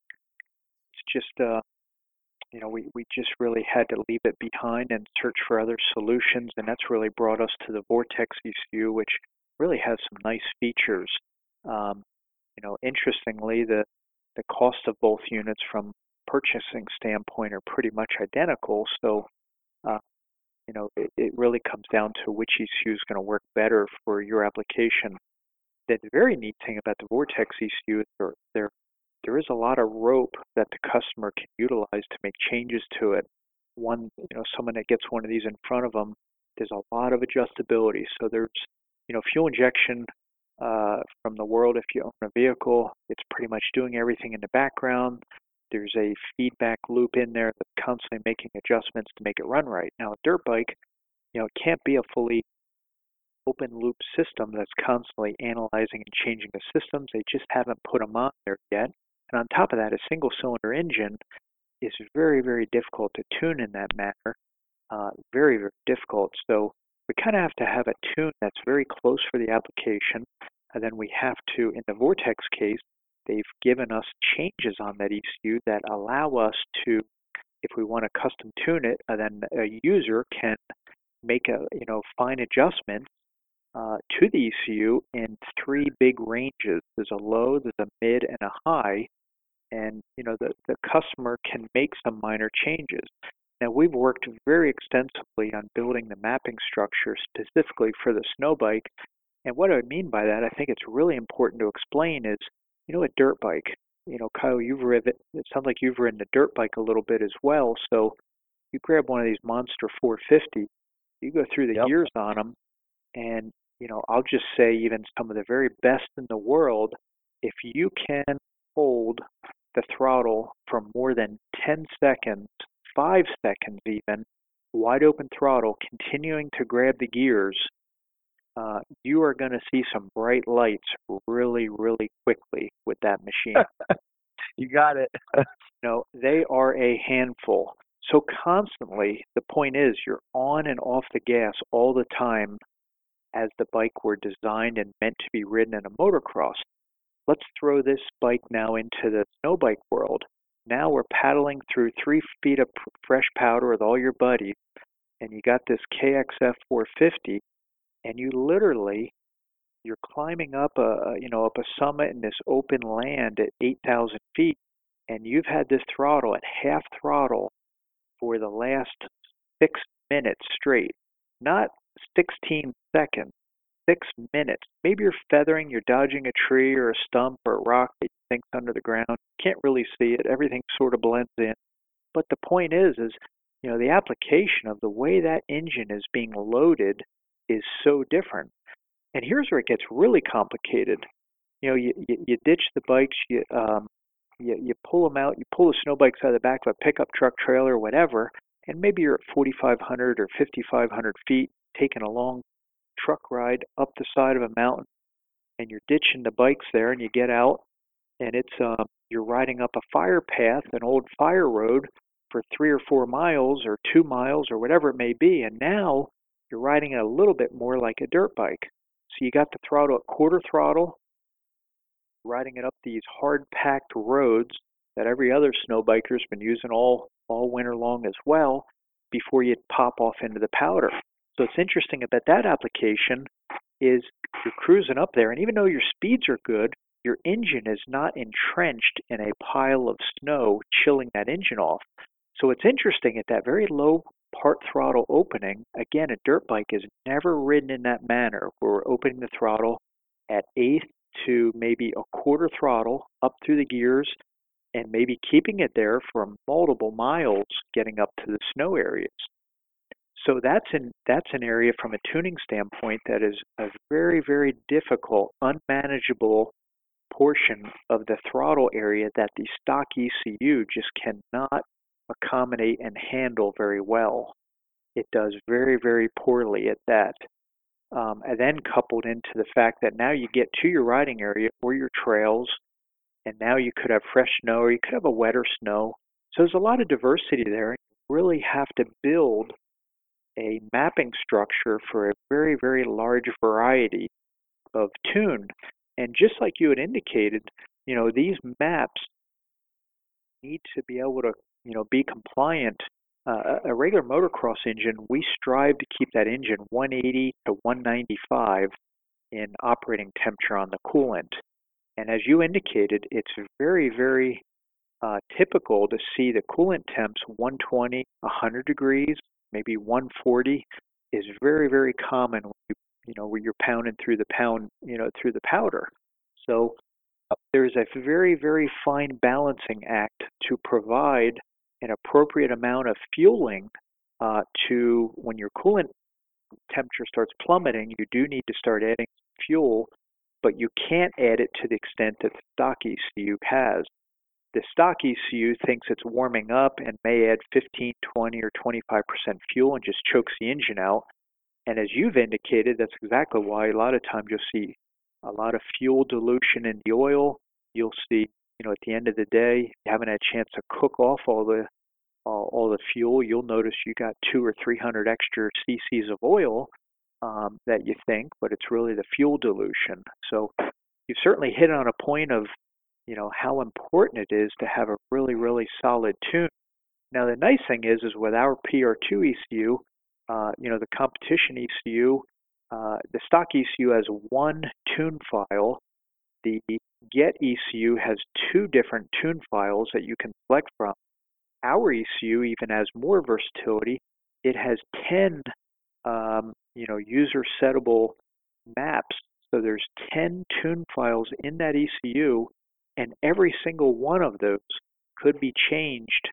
it's just, uh, you know, we, we just really had to leave it behind and search for other solutions. And that's really brought us to the Vortex E C U, which really has some nice features. Um, you know, interestingly, the, the cost of both units from purchasing standpoint are pretty much identical. So, uh, you know, it, it really comes down to which E C U is going to work better for your application. The very neat thing about the Vortex E C U is there, there, there is a lot of rope that the customer can utilize to make changes to it. One, you know, someone that gets one of these in front of them, there's a lot of adjustability. So there's, you know, fuel injection uh, from the world. If you own a vehicle, it's pretty much doing everything in the background. There's a feedback loop in there that's constantly making adjustments to make it run right. Now, a dirt bike, you know, it can't be a fully open loop system that's constantly analyzing and changing the systems. They just haven't put them on there yet. And on top of that, a single cylinder engine is very, very difficult to tune in that manner. Uh, very, very difficult. So we kind of have to have a tune that's very close for the application. And then we have to, in the Vortex case, they've given us changes on that E C U that allow us to, if we want to custom tune it, uh, then a user can make a, you know, fine adjustment uh, to the E C U in three big ranges. There's a low, there's a mid, and a high. And, you know, the, the customer can make some minor changes. Now, we've worked very extensively on building the mapping structure specifically for the snow bike. And what I mean by that, I think it's really important to explain is, you know, a dirt bike, you know, Kyle, you've ridden, it sounds like you've ridden a dirt bike a little bit as well. So you grab one of these Monster four fifty, you go through the Yep. gears on them, and, you know, I'll just say even some of the very best in the world, if you can hold the throttle for more than ten seconds, five seconds even, wide open throttle, continuing to grab the gears, uh, you are going to see some bright lights really, really quickly with that machine. You got it. You know, they are a handful. So constantly, the point is you're on and off the gas all the time as the bike were designed and meant to be ridden in a motocross. Let's throw this bike now into the snow bike world. Now we're paddling through three feet of fresh powder with all your buddies, and you got this K X F four fifty, and you literally you're climbing up a you know up a summit in this open land at eight thousand feet, and you've had this throttle at half throttle for the last six minutes straight, not sixteen seconds, six minutes. Maybe you're feathering, you're dodging a tree or a stump or a rock that you think's under the ground. You can't really see it. Everything sort of blends in. But the point is, is you know, the application of the way that engine is being loaded is so different. And here's where it gets really complicated. You know, you, you, you ditch the bikes, you, um, you you pull them out, you pull the snow bikes out of the back of a pickup truck, trailer, whatever, and maybe you're at forty-five hundred or fifty-five hundred feet, taking a long truck ride up the side of a mountain, and you're ditching the bikes there, and you get out, and it's um, you're riding up a fire path, an old fire road, for three or four miles or two miles or whatever it may be, and now you're riding it a little bit more like a dirt bike. So you got the throttle at quarter throttle, riding it up these hard-packed roads that every other snow biker's been using all, all winter long as well before you pop off into the powder. So it's interesting about that application is you're cruising up there, and even though your speeds are good, your engine is not entrenched in a pile of snow chilling that engine off. So it's interesting at that very low part throttle opening, again, a dirt bike is never ridden in that manner where we're opening the throttle at eighth to maybe a quarter throttle up through the gears and maybe keeping it there for multiple miles getting up to the snow areas. So that's an, that's an area from a tuning standpoint that is a very, very difficult, unmanageable portion of the throttle area that the stock E C U just cannot accommodate and handle very well. It does very, very poorly at that. Um, and then coupled into the fact that now you get to your riding area or your trails, and now you could have fresh snow or you could have a wetter snow. So there's a lot of diversity there. You really have to build a mapping structure for a very, very large variety of tune. And just like you had indicated, you know, these maps need to be able to, you know, be compliant. Uh, a regular motocross engine, we strive to keep that engine one eighty to one ninety-five in operating temperature on the coolant. And as you indicated, it's very, very uh, typical to see the coolant temps one twenty, one hundred degrees, maybe one forty is very, very common when you, you know, where you're pounding through the pound, you know, through the powder. So uh, there's a very, very fine balancing act to provide an appropriate amount of fueling uh, to when your coolant temperature starts plummeting. You do need to start adding fuel, but you can't add it to the extent that the stock E C U has. The stock E C U thinks it's warming up and may add fifteen, twenty, or twenty-five percent fuel and just chokes the engine out. And as you've indicated, that's exactly why a lot of times you'll see a lot of fuel dilution in the oil. You'll see, you know, at the end of the day, you haven't had a chance to cook off all the all, all the fuel. You'll notice you got two or three hundred extra cc's of oil um, that you think, but it's really the fuel dilution. So you've certainly hit on a point of, you know, how important it is to have a really, really solid tune. Now the nice thing is, is with our P R two E C U, uh, you know, the competition E C U, uh, the stock E C U has one tune file. The Get E C U has two different tune files that you can select from. Our E C U even has more versatility. It has ten, um, you know, user settable maps. So there's ten tune files in that E C U, and every single one of those could be changed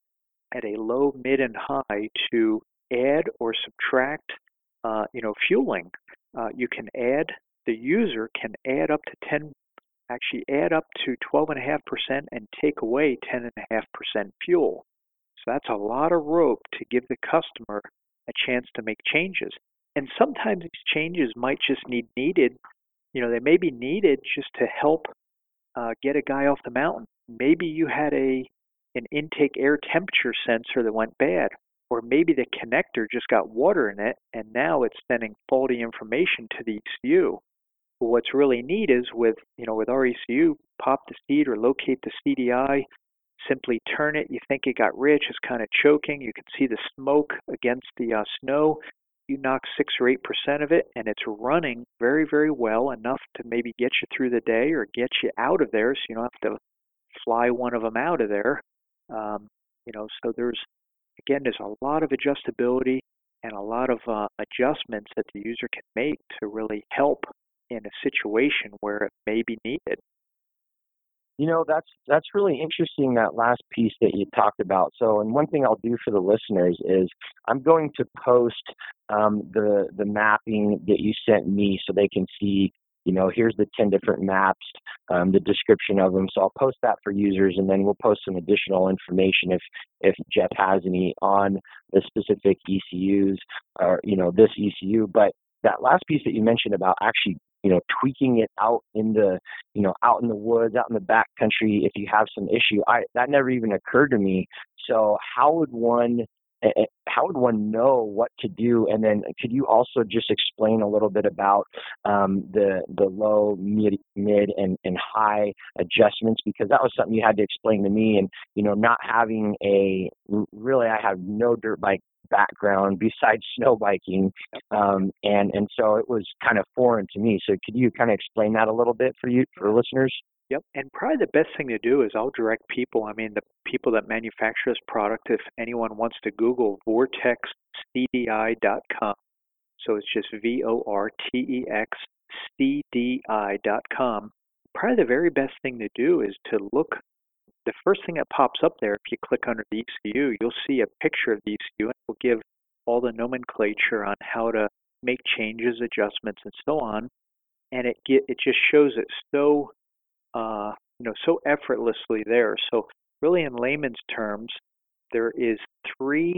at a low, mid, and high to add or subtract, uh, you know, fueling. Uh, you can add, the user can add up to ten, actually add up to twelve point five percent and take away ten point five percent fuel. So that's a lot of rope to give the customer a chance to make changes. And sometimes these changes might just need needed, you know, they may be needed just to help uh, get a guy off the mountain. Maybe you had a an intake air temperature sensor that went bad, or maybe the connector just got water in it, and now it's sending faulty information to the E C U. Well, what's really neat is with, you know, with our E C U, pop the seat or locate the C D I, simply turn it. You think it got rich, it's kind of choking. You can see the smoke against the uh, snow. You you knock six or eight percent of it and it's running very, very well, enough to maybe get you through the day or get you out of there so you don't have to fly one of them out of there. Um, you know, so there's, again, there's a lot of adjustability and a lot of uh, adjustments that the user can make to really help in a situation where it may be needed. You know, that's that's really interesting, that last piece that you talked about. So, and one thing I'll do for the listeners is I'm going to post um, the the mapping that you sent me so they can see, you know, here's the ten different maps, um, the description of them. So I'll post that for users, and then we'll post some additional information if if Jeff has any on the specific E C Us or, you know, this E C U. But that last piece that you mentioned about actually, you know, tweaking it out in the, you know, out in the woods, out in the back country, if you have some issue, I that never even occurred to me. So how would one, how would one know what to do? And then could you also just explain a little bit about um, the the low, mid, mid and, and high adjustments? Because that was something you had to explain to me. And, you know, not having a, really, I have no dirt bike background besides snow biking. Um, and, and so it was kind of foreign to me. So could you kind of explain that a little bit for you, for listeners? Yep. And probably the best thing to do is I'll direct people. I mean, the people that manufacture this product, if anyone wants to Google vortex c d i dot com, so it's just V O R T E X C D I dot com, probably the very best thing to do is to look. The first thing that pops up there, if you click under the E C U, you'll see a picture of the E C U, and it will give all the nomenclature on how to make changes, adjustments, and so on. And it get, it just shows it so uh, you know so effortlessly there. So really, in layman's terms, there is three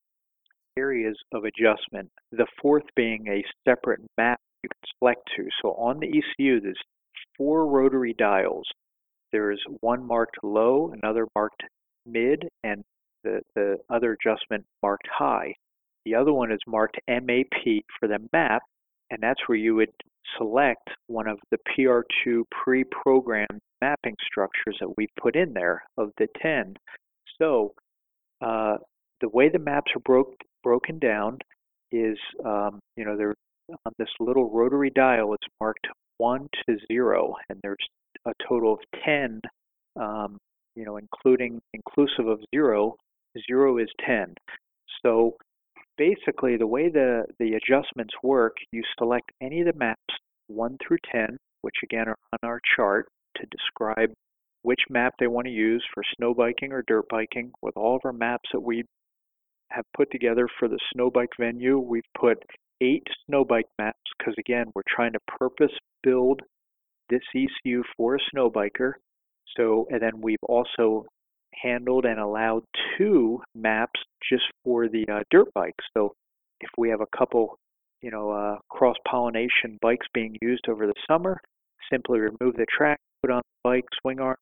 areas of adjustment. The fourth being a separate map you can select to. So on the E C U, there's four rotary dials. There's one marked low, another marked mid, and the, the other adjustment marked high. The other one is marked M A P for the map, and that's where you would select one of the P R two pre-programmed mapping structures that we've put in there of the ten. So uh, the way the maps are broke, broken down is, um, you know, they're on this little rotary dial. It's marked one to zero, and there's a total of ten, um, you know, including inclusive of zero. Zero is ten. So basically, the way the, the adjustments work, you select any of the maps one through ten, which again are on our chart to describe which map they want to use for snow biking or dirt biking. With all of our maps that we have put together for the snow bike venue, we've put eight snow bike maps because, again, we're trying to purpose build this E C U for a snow biker. So, and then we've also handled and allowed two maps just for the uh, dirt bikes. So if we have a couple, you know, uh, cross-pollination bikes being used over the summer, simply remove the track, put on the bike, swing arm,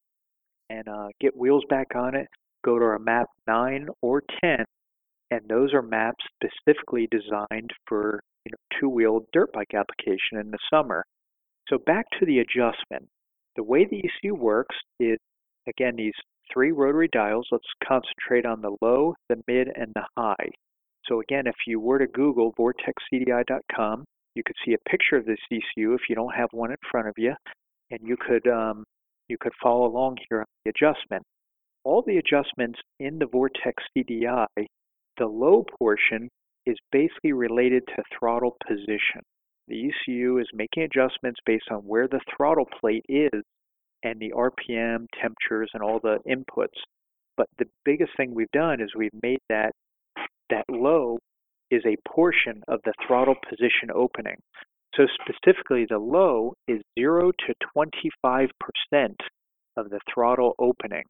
and uh, get wheels back on it, go to our map nine or ten, and those are maps specifically designed for, you know, two-wheel dirt bike application in the summer. So back to the adjustment. The way the E C U works is, again, these three rotary dials. Let's concentrate on the low, the mid, and the high. So again, if you were to Google vortex c d i dot com, you could see a picture of this E C U if you don't have one in front of you, and you could um, you could follow along here on the adjustment. All the adjustments in the Vortex C D I, the low portion is basically related to throttle position. The E C U is making adjustments based on where the throttle plate is and the R P M, temperatures, and all the inputs. But the biggest thing we've done is we've made that that low is a portion of the throttle position opening. So specifically, the low is zero to twenty-five percent of the throttle opening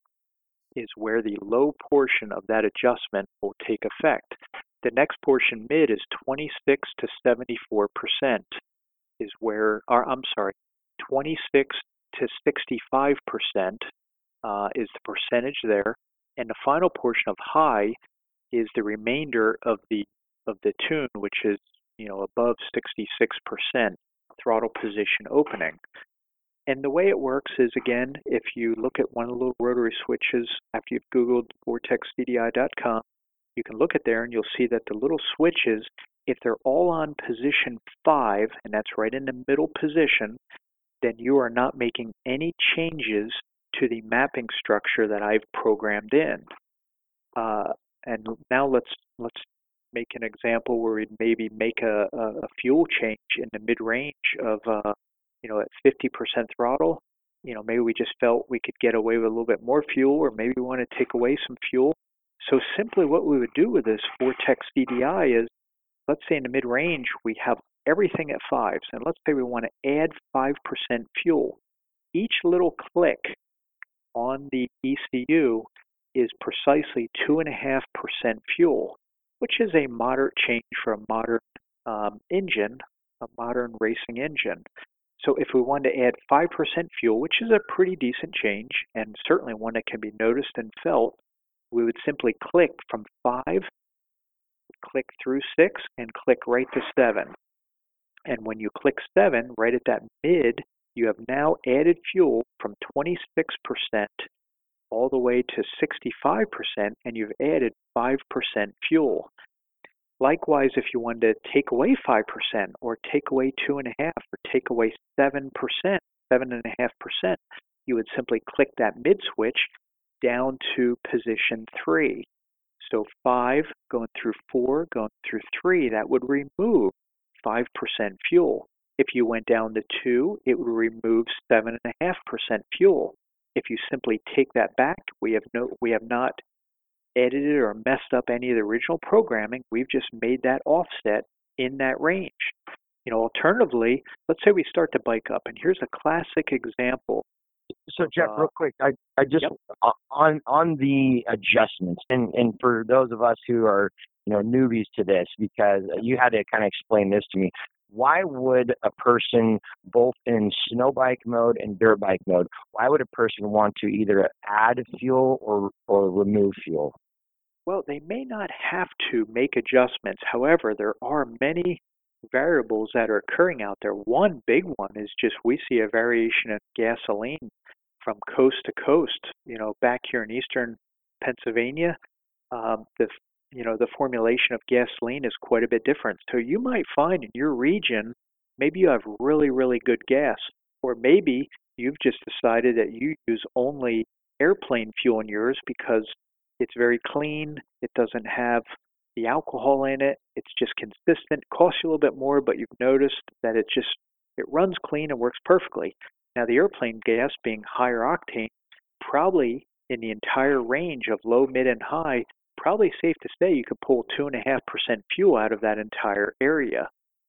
is where the low portion of that adjustment will take effect. The next portion, mid, is twenty-six to seventy-four percent is where, or I'm sorry, twenty-six to sixty-five percent uh, is the percentage there. And the final portion of high is the remainder of the of the tune, which is, you know, above sixty-six percent throttle position opening. And the way it works is, again, if you look at one of the little rotary switches after you've Googled vortex c d i dot com, you can look at there and you'll see that the little switches, if they're all on position five, and that's right in the middle position, then you are not making any changes to the mapping structure that I've programmed in. Uh, and now let's let's make an example where we'd maybe make a, a, a fuel change in the mid-range of, uh, you know, at fifty percent throttle. You know, maybe we just felt we could get away with a little bit more fuel, or maybe we want to take away some fuel. So simply what we would do with this Vortex C D I is, let's say in the mid-range we have everything at fives, and let's say we want to add five percent fuel. Each little click on the E C U is precisely two point five percent fuel, which is a moderate change for a modern um, engine, a modern racing engine. So if we wanted to add five percent fuel, which is a pretty decent change, and certainly one that can be noticed and felt, we would simply click from five, click through six, and click right to seven. And when you click seven, right at that mid, you have now added fuel from twenty-six percent all the way to sixty-five percent, and you've added five percent fuel. Likewise, if you wanted to take away five percent or take away two point five or take away seven percent, seven point five percent, you would simply click that mid switch down to position three. So five going through four, going through three, that would remove five percent fuel. If you went down to two, it would remove seven point five percent fuel. If you simply take that back, we have no, we have not edited or messed up any of the original programming. We've just made that offset in that range. You know, alternatively, let's say we start to bike up, and here's a classic example. So Jeff, uh, real quick, I, I just yep. on on the adjustments, and and for those of us who are, you know, newbies to this, because you had to kind of explain this to me. Why would a person, both in snow bike mode and dirt bike mode, why would a person want to either add fuel or or remove fuel? Well, they may not have to make adjustments. However, there are many variables that are occurring out there. One big one is just we see a variation in gasoline from coast to coast. You know, back here in eastern Pennsylvania, um, the you know the formulation of gasoline is quite a bit different. So you might find in your region, maybe you have really, really good gas, or maybe you've just decided that you use only airplane fuel in yours because it's very clean, it doesn't have the alcohol in it, it's just consistent, costs you a little bit more, but you've noticed that it just, it runs clean and works perfectly. Now the airplane gas being higher octane, probably in the entire range of low, mid, and high, probably safe to say you could pull two point five percent fuel out of that entire area.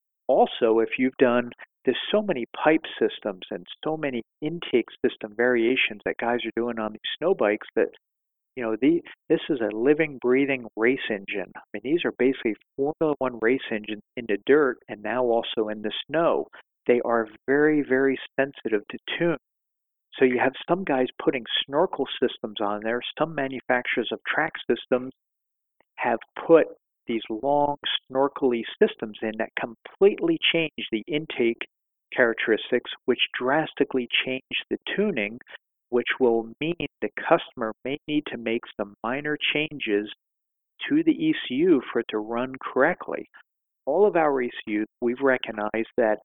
Also, if you've done, there's so many pipe systems and so many intake system variations that guys are doing on these snow bikes that, you know, the, this is a living, breathing race engine. I mean, these are basically Formula One race engines in the dirt and now also in the snow. They are very, very sensitive to tune. So you have some guys putting snorkel systems on there. Some manufacturers of track systems have put these long snorkely systems in that completely change the intake characteristics, which drastically change the tuning, which will mean the customer may need to make some minor changes to the E C U for it to run correctly. All of our E C Us, we've recognized that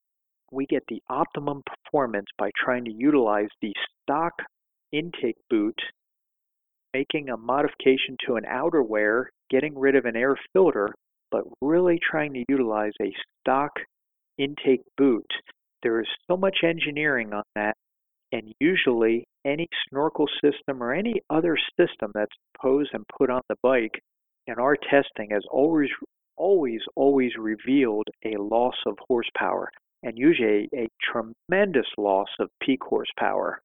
we get the optimum performance by trying to utilize the stock intake boot, making a modification to an outerwear, getting rid of an air filter, but really trying to utilize a stock intake boot. There is so much engineering on that, and usually any snorkel system or any other system that's proposed and put on the bike in our testing has always, always, always revealed a loss of horsepower, and usually a, a tremendous loss of peak horsepower.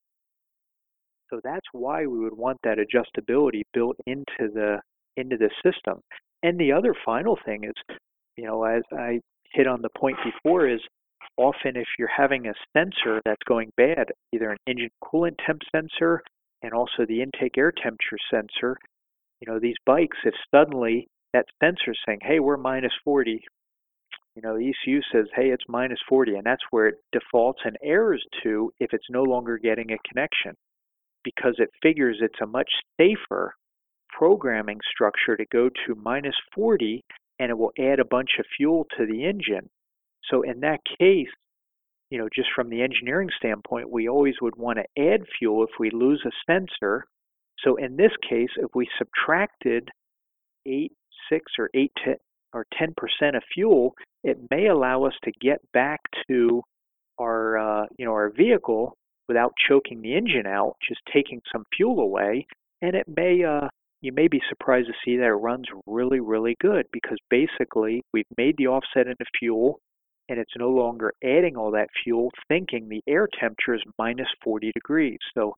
So that's why we would want that adjustability built into the into the system. And the other final thing is, you know, as I hit on the point before, is often if you're having a sensor that's going bad, either an engine coolant temp sensor and also the intake air temperature sensor, you know, these bikes, if suddenly that sensor is saying, hey, we're minus forty, you know, the E C U says, hey, it's minus forty, and that's where it defaults and errors to if it's no longer getting a connection, because it figures it's a much safer programming structure to go to minus forty, and it will add a bunch of fuel to the engine. So in that case, you know, just from the engineering standpoint, we always would want to add fuel if we lose a sensor. So in this case, if we subtracted eight, six, or eight to, or ten percent of fuel, it may allow us to get back to our, uh, you know, our vehicle without choking the engine out, just taking some fuel away. And it may, uh, you may be surprised to see that it runs really, really good, because basically we've made the offset into fuel, and it's no longer adding all that fuel, thinking the air temperature is minus forty degrees. So,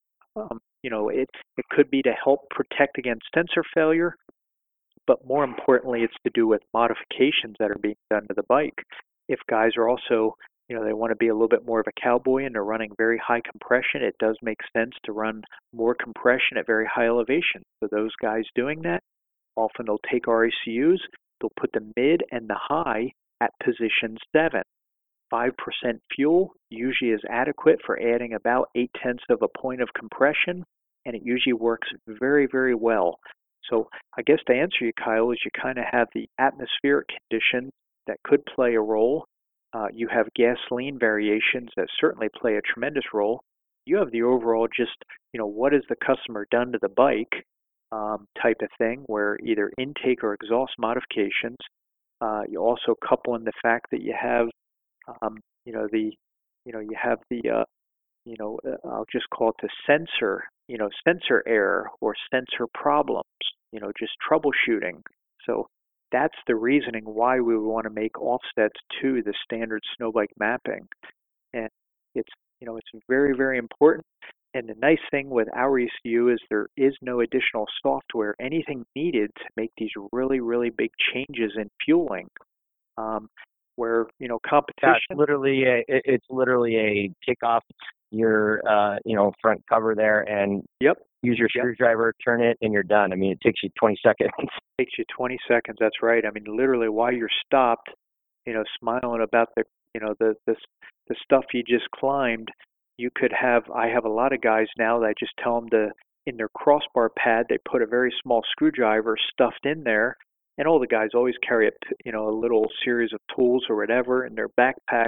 um, you know, it, it could be to help protect against sensor failure, but more importantly, it's to do with modifications that are being done to the bike. If guys are also, you know, they want to be a little bit more of a cowboy and they're running very high compression, it does make sense to run more compression at very high elevation. So those guys doing that, often they'll take R E C Us, they'll put the mid and the high at position seven. five percent fuel usually is adequate for adding about eight tenths of a point of compression, and it usually works very, very well. So I guess to answer you, Kyle, is you kind of have the atmospheric conditions that could play a role. Uh, you have gasoline variations that certainly play a tremendous role. You have the overall just, you know, what has the customer done to the bike um, type of thing, where either intake or exhaust modifications. Uh, you also couple in the fact that you have, um, you know, the, you know, you have the, uh, you know, uh, I'll just call it the sensor, you know, sensor error or sensor problems, you know, just troubleshooting. So that's the reasoning why we would want to make offsets to the standard snowbike mapping. And it's, you know, it's very, very important. And the nice thing with our E C U is there is no additional software, anything needed to make these really, really big changes in fueling. Um, where, you know, competition. That's literally a, it- it's literally a kick off your, uh, you know, front cover there and Yep. use your Yep. screwdriver, turn it, and you're done. I mean, it takes you twenty seconds. It takes you twenty seconds. That's right. I mean, literally while you're stopped, you know, smiling about the, you know, the, the, the stuff you just climbed, you could have, I have a lot of guys now that I just tell them to, in their crossbar pad, they put a very small screwdriver stuffed in there. And all the guys always carry a, you know, a little series of tools or whatever in their backpack,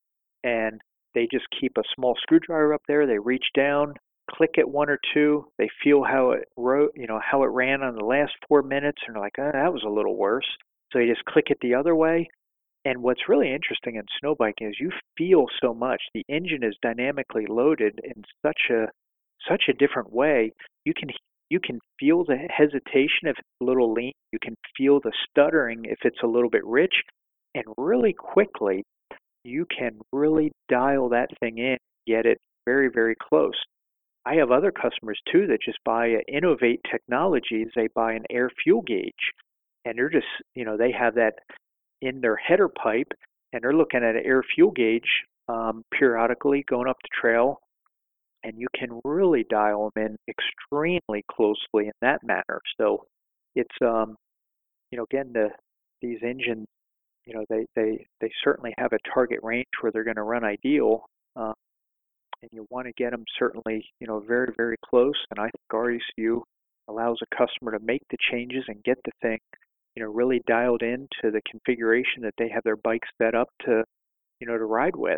and they just keep a small screwdriver up there. They reach down, click it one or two. They feel how it wrote, you know, how it ran on the last four minutes, and they're like, oh, that was a little worse. So you just click it the other way. And what's really interesting in snowbiking is you feel so much. The engine is dynamically loaded in such a such a different way. You can you can feel the hesitation if it's a little lean. You can feel the stuttering if it's a little bit rich. And really quickly, you can really dial that thing in, get it very, very close. I have other customers too that just buy a Innovate Technologies. They buy an air fuel gauge, and they're just, you know, they have that in their header pipe, and they're looking at an air fuel gauge um, periodically going up the trail, and you can really dial them in extremely closely in that manner. So it's, um, you know, again, the these engines, you know, they, they, they certainly have a target range where they're going to run ideal, uh, and you want to get them certainly, you know, very, very close. And I think R E C U allows a customer to make the changes and get the thing, you know, really dialed into the configuration that they have their bike set up to, you know, to ride with.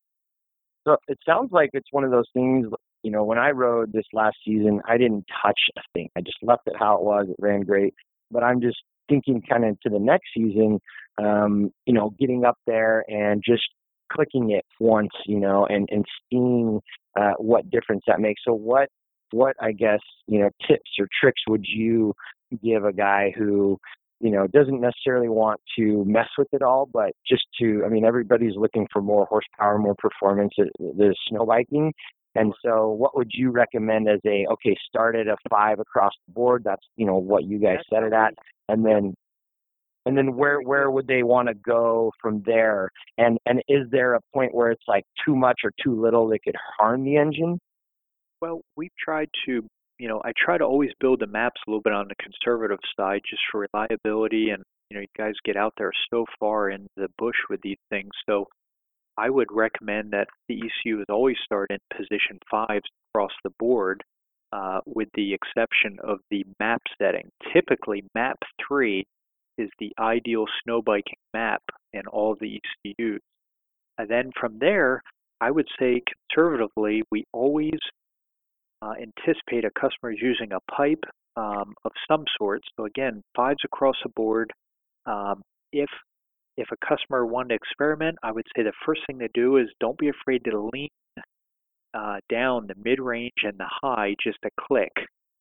So it sounds like it's one of those things, you know, when I rode this last season, I didn't touch a thing. I just left it how it was. It ran great. But I'm just thinking kind of to the next season, um, you know, getting up there and just clicking it once, you know, and, and seeing uh, what difference that makes. So what, what, I guess, you know, tips or tricks would you give a guy who, you know, doesn't necessarily want to mess with it all, but just to, I mean, everybody's looking for more horsepower, more performance. There's snow biking. And so what would you recommend as a, okay, start at a five across the board? That's, you know, what you guys set it at. And then, and then where, where would they want to go from there? And, and is there a point where it's like too much or too little that could harm the engine? Well, we've tried to, you know, I try to always build the maps a little bit on the conservative side just for reliability. And, you know, you guys get out there so far in the bush with these things. So I would recommend that the E C U is always start in position fives across the board. uh, with the exception of the map setting. Typically, map three is the ideal snow biking map in all the E C Us. And then from there, I would say conservatively, we always uh, anticipate a customer is using a pipe um, of some sort. So again, fives across the board. Um, if if a customer wanted to experiment, I would say the first thing to do is don't be afraid to lean uh, down the mid-range and the high just a click.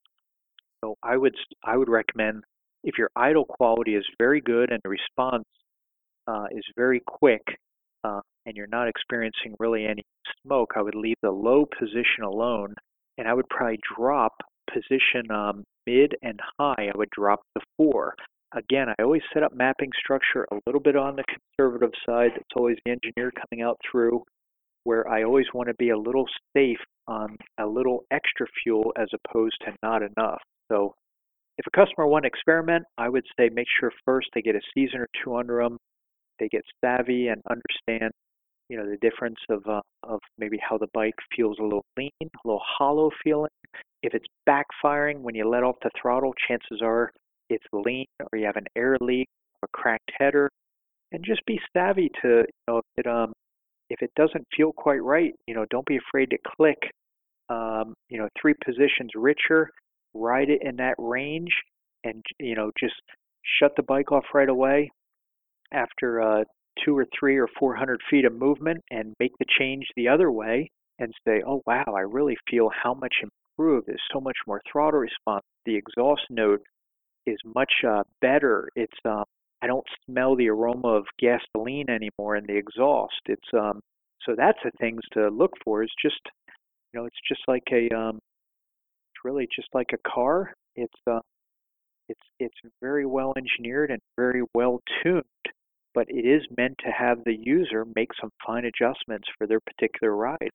So I would I would recommend, if your idle quality is very good and the response uh, is very quick, uh, and you're not experiencing really any smoke, I would leave the low position alone, and I would probably drop position um, mid and high. I would drop to four. Again, I always set up mapping structure a little bit on the conservative side. It's always the engineer coming out through, where I always want to be a little safe on a little extra fuel as opposed to not enough. So if a customer wants to experiment, I would say make sure first they get a season or two under them. They get savvy and understand, you know, the difference of uh, of maybe how the bike feels a little lean, a little hollow feeling. If it's backfiring when you let off the throttle, chances are it's lean, or you have an air leak, a cracked header, and just be savvy to, you know, if it um if it doesn't feel quite right, you know, don't be afraid to click, um, you know, three positions richer, ride it in that range, and, you know, just shut the bike off right away after uh, two or three or four hundred feet of movement, and make the change the other way and say, oh wow, I really feel how much improved. There's so much more throttle response. The exhaust note is much uh, better. It's um, I don't smell the aroma of gasoline anymore in the exhaust. It's um, so that's the things to look for. Is just, you know, it's just like a um, it's really just like a car. It's uh, it's it's very well engineered and very well tuned, but it is meant to have the user make some fine adjustments for their particular ride.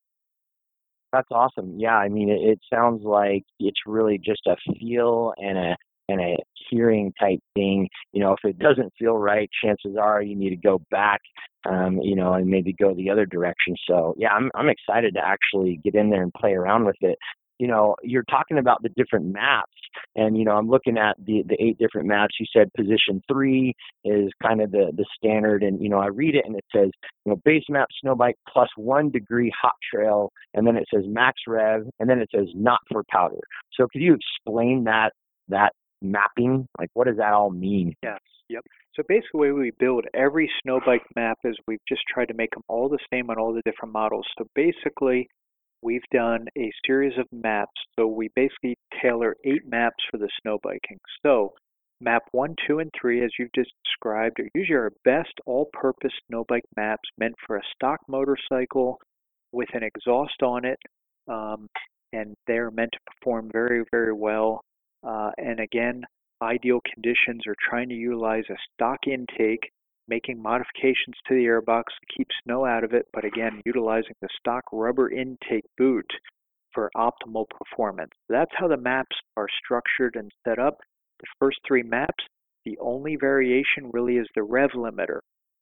That's awesome. Yeah, I mean, it, it sounds like it's really just a feel and a and a hearing type thing. You know, if it doesn't feel right, chances are you need to go back, um, you know, and maybe go the other direction. So yeah, I'm I'm excited to actually get in there and play around with it. You know, you're talking about the different maps, and you know, I'm looking at the the eight different maps. You said position three is kind of the the standard, and you know, I read it and it says, you know, base map snow bike plus one degree hot trail, and then it says max rev, and then it says not for powder. So could you explain that that mapping? Like, what does that all mean? Yes. Yep. So basically, the way we build every snow bike map is we've just tried to make them all the same on all the different models. So basically, we've done a series of maps. So we basically tailor eight maps for the snow biking. So map one, two, and three, as you've just described, are usually our best all-purpose snow bike maps meant for a stock motorcycle with an exhaust on it, um, and they're meant to perform very, very well. Uh, and again, ideal conditions are trying to utilize a stock intake, making modifications to the airbox to keep snow out of it, but again, utilizing the stock rubber intake boot for optimal performance. That's how the maps are structured and set up. The first three maps, the only variation really is the rev limiter.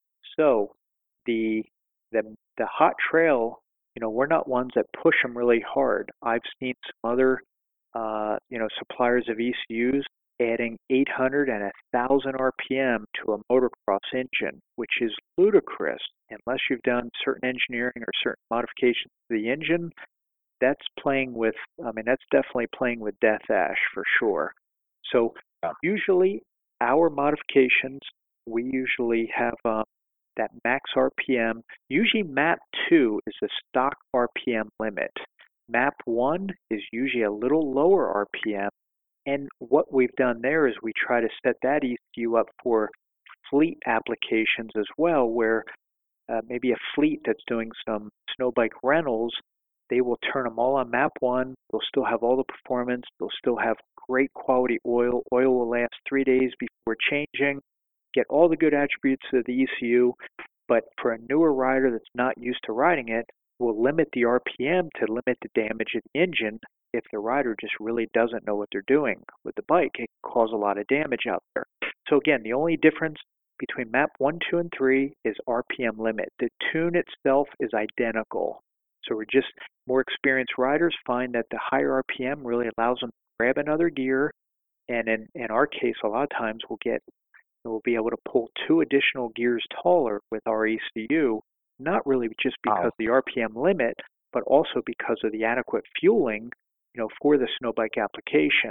So the the the hot trail, you know, we're not ones that push them really hard. I've seen some other uh, you know, suppliers of E C Us adding eight hundred and one thousand R P M to a motocross engine, which is ludicrous. Unless you've done certain engineering or certain modifications to the engine, that's playing with, I mean, that's definitely playing with death ash for sure. So Yeah. usually our modifications, we usually have um, that max R P M. Usually map two is the stock R P M limit. Map one is usually a little lower R P M. And what we've done there is we try to set that E C U up for fleet applications as well, where uh, maybe a fleet that's doing some snow bike rentals, they will turn them all on map one. They'll still have all the performance. They'll still have great quality oil. Oil will last three days before changing. Get all the good attributes of the E C U. But for a newer rider that's not used to riding it, we'll limit the R P M to limit the damage of the engine. If the rider just really doesn't know what they're doing with the bike, it can cause a lot of damage out there. So again, the only difference between map one, two, and three is R P M limit. The tune itself is identical. So we're just more experienced riders find that the higher R P M really allows them to grab another gear, and in, in our case, a lot of times we'll get we'll be able to pull two additional gears taller with our E C U, not really just because Wow. of the R P M limit, but also because of the adequate fueling, you know, for the snow bike application.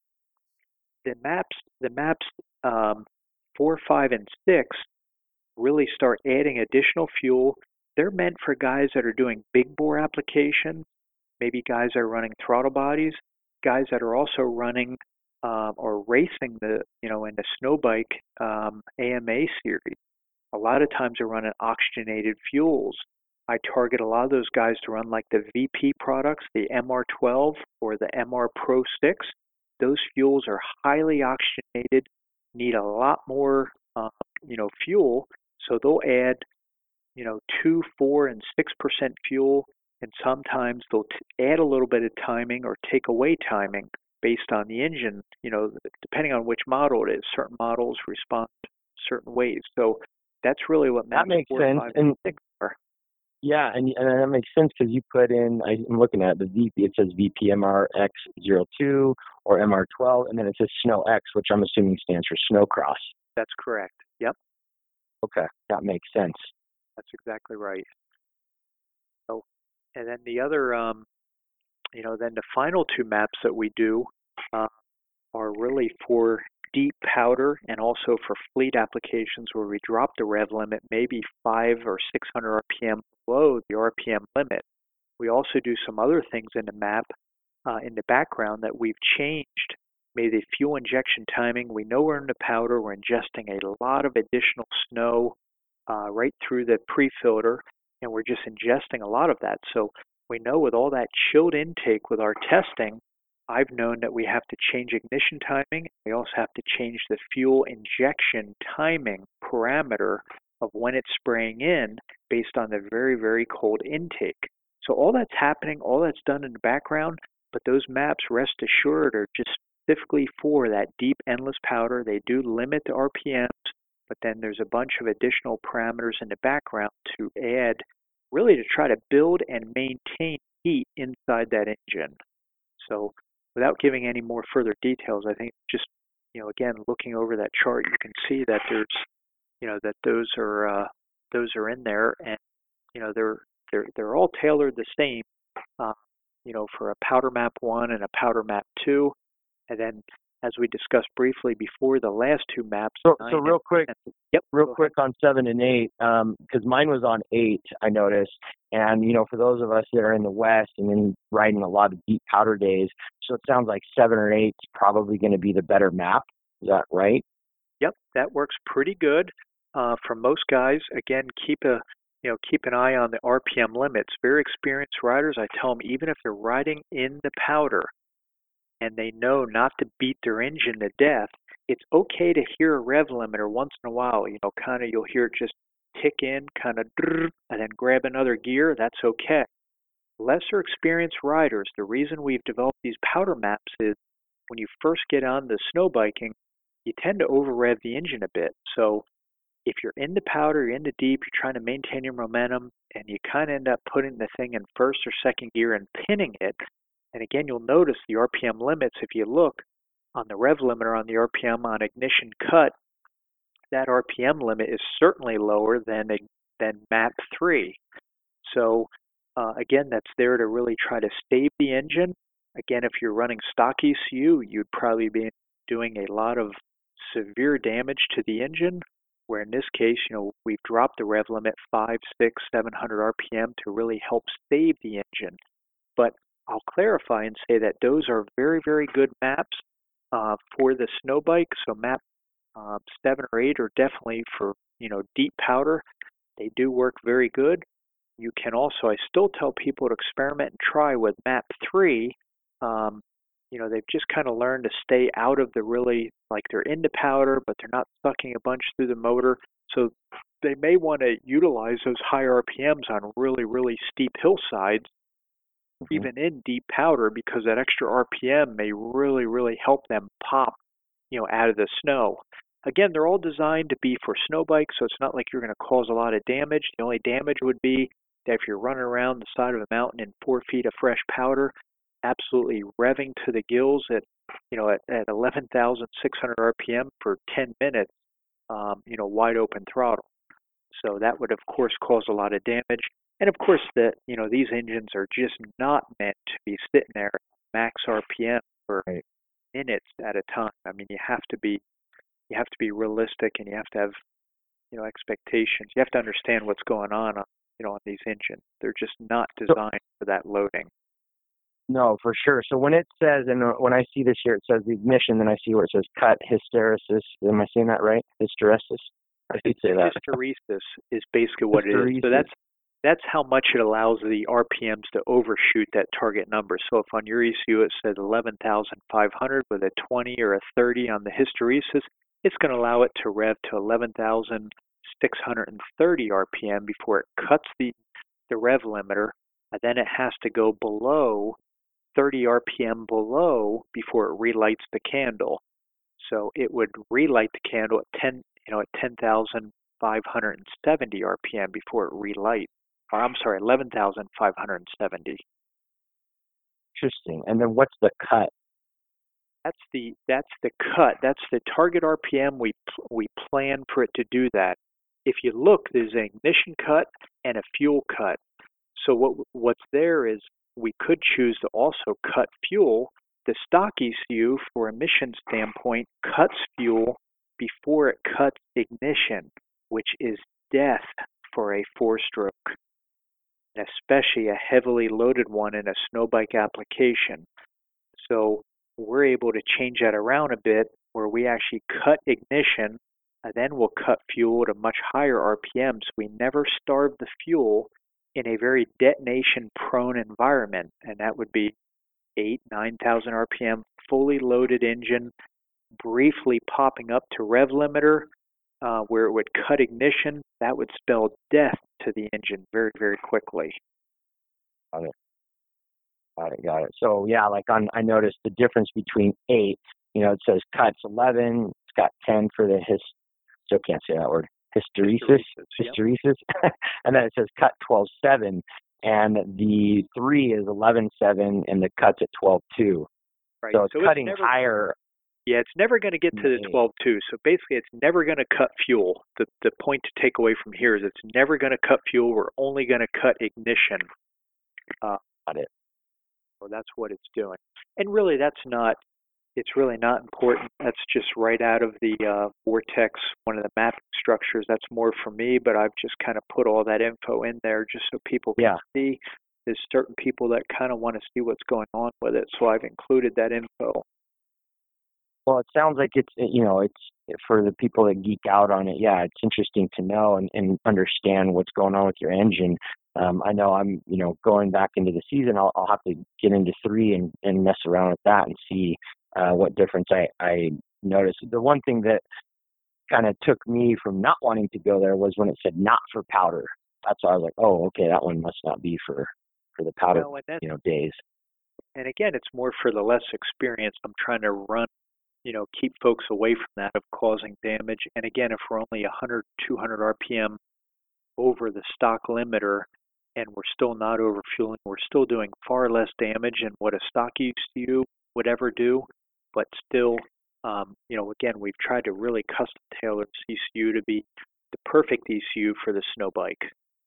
The maps, the maps um, four, five, and six really start adding additional fuel. They're meant for guys that are doing big bore applications, maybe guys that are running throttle bodies, guys that are also running um, or racing the, you know, in the snow bike um, A M A series. A lot of times they're running oxygenated fuels. I target a lot of those guys to run like the V P products, the M R twelve or the M R Pro six. Those fuels are highly oxygenated, need a lot more, uh, you know, fuel. So they'll add, you know, two, four, and six percent fuel, and sometimes they'll t- add a little bit of timing or take away timing based on the engine. You know, depending on which model it is. Certain models respond certain ways. So that's really what That makes four, sense. five, And six are. yeah, and and that makes sense because you put in. I'm looking at the V P. It says V P M R X zero two or M R twelve, and then it says Snow X, which I'm assuming stands for Snowcross. That's correct. Yep, Okay, that makes sense. that's exactly right. So, and then the other, um, you know, then the final two maps that we do uh, are really for deep powder and also for fleet applications where we drop the rev limit maybe five or six hundred R P M below the R P M limit. We also do some other things in the map uh, in the background that we've changed. Maybe the fuel injection timing. We know we're in the powder. We're ingesting a lot of additional snow uh, right through the pre-filter, and we're just ingesting a lot of that. So we know with all that chilled intake with our testing, I've known that we have to change ignition timing. We also have to change the fuel injection timing parameter of when it's spraying in based on the very, very cold intake. So all that's happening, all that's done in the background, but those maps, rest assured, are just specifically for that deep endless powder. They do limit the R P Ms, but then there's a bunch of additional parameters in the background to add, really to try to build and maintain heat inside that engine. So without giving any more further details, I think just, you know, again, looking over that chart, you can see that there's, you know, that those are uh, those are in there, and you know, they're they're they're all tailored the same, uh, you know, for a powder map one and a powder map two, and then as we discussed briefly before, the last two maps. So, so real quick, yep, real quick on seven and eight, because um, mine was on eight, I noticed. And, you know, for those of us that are in the West and then riding a lot of deep powder days, so it sounds like seven or eight is probably going to be the better map. Is that right? Yep, that works pretty good uh, for most guys. Again, keep a you know keep an eye on the R P M limits. Very experienced riders, I tell them, even if they're riding in the powder and they know not to beat their engine to death, it's okay to hear a rev limiter once in a while. You know, kind of you'll hear it just tick in, kind of, and then grab another gear. That's okay. Lesser experienced riders, the reason we've developed these powder maps is when you first get on the snow biking, you tend to over rev the engine a bit. So if you're in the powder, you're in the deep, you're trying to maintain your momentum, and you kind of end up putting the thing in first or second gear and pinning it. And again, you'll notice the R P M limits. If you look on the rev limiter on the R P M on ignition cut, that R P M limit is certainly lower than than map three. So uh, again, that's there to really try to stave the engine. Again, if you're running stock E C U, you'd probably be doing a lot of severe damage to the engine, where in this case, you know, we've dropped the rev limit five, six, seven hundred R P M to really help stave the engine. But I'll clarify and say that those are very, very good maps uh, for the snow bike. So map uh, seven or eight are definitely for, you know, deep powder. They do work very good. You can also, I still tell people to experiment and try with map three. Um, you know, they've just kind of learned to stay out of the really, like they're into powder, but they're not sucking a bunch through the motor. So they may want to utilize those high R P Ms on really, really steep hillsides, mm-hmm. even in deep powder, because that extra R P M may really, really help them pop, you know, out of the snow. Again, they're all designed to be for snow bikes, so it's not like you're going to cause a lot of damage. The only damage would be that if you're running around the side of a mountain in four feet of fresh powder, absolutely revving to the gills at, you know, at, at eleven thousand six hundred R P M for ten minutes, um, you know, wide open throttle. So that would, of course, cause a lot of damage. And of course, the you know these engines are just not meant to be sitting there at max R P M for Right. minutes at a time. I mean, you have to be you have to be realistic, and you have to have you know expectations. You have to understand what's going on, on you know on these engines. They're just not designed for that loading. No, for sure. So when it says, and when I see this here, it says the ignition, then I see where it says cut hysteresis. Am I saying that right? Hysteresis? I should say that. Hysteresis is basically what it is. Hysteresis. So that's that's how much it allows the R P Ms to overshoot that target number. So if on your E C U it says eleven thousand five hundred with a twenty or a thirty on the hysteresis, it's going to allow it to rev to eleven thousand six hundred thirty R P M before it cuts the, the rev limiter, and then it has to go below thirty R P M below before it relights the candle. So it would relight the candle at ten, you know, at ten thousand five hundred seventy R P M before it relight. Or I'm sorry, eleven thousand five hundred seventy. Interesting. And then what's the cut? That's the that's the cut. That's the target R P M. We we plan for it to do that. If you look, there's an ignition cut and a fuel cut. So what what's there is we could choose to also cut fuel. The stock E C U, for emission standpoint, cuts fuel before it cuts ignition, which is death for a four-stroke, and especially a heavily loaded one in a snow bike application. So we're able to change that around a bit where we actually cut ignition, and then we'll cut fuel at a much higher R P M, so we never starve the fuel in a very detonation-prone environment, and that would be eight, nine thousand R P M, fully loaded engine, briefly popping up to rev limiter, uh, where it would cut ignition. That would spell death to the engine very, very quickly. Got it. Got it. Got it. So yeah, like on, I noticed the difference between eight. You know, it says cuts eleven. It's got ten for the his. Still can't say that word. Hysteresis. Hysteresis. Hysteresis. Yep. And then it says cut twelve seven. And the three is eleven seven, and the cut's at twelve two. Right. So it's so cutting it's never, higher. Yeah, it's never going to get to the twelve two. So basically, it's never going to cut fuel. The the point to take away from here is it's never going to cut fuel. We're only going to cut ignition. Uh, Got it. So that's what it's doing. And really, that's not. It's really not important. That's just right out of the uh, Vortex, one of the mapping structures. That's more for me, but I've just kind of put all that info in there just so people can yeah. see. There's certain people that kind of want to see what's going on with it, so I've included that info. Well, it sounds like it's, you know, it's for the people that geek out on it. Yeah, it's interesting to know and, and understand what's going on with your engine. Um, I know I'm, you know, going back into the season, I'll, I'll have to get into three and, and mess around with that and see uh, what difference I, I noticed. The one thing that kind of took me from not wanting to go there was when it said not for powder. That's why I was like, oh, okay, that one must not be for, for the powder, No, and you know, days. And again, it's more for the less experienced. I'm trying to run, you know, keep folks away from that of causing damage. And again, if we're only one hundred, two hundred R P M over the stock limiter and we're still not overfueling, we're still doing far less damage than what a stock E C U would ever do. But still, um, you know, again, we've tried to really custom tailor this E C U to be the perfect E C U for the snow bike.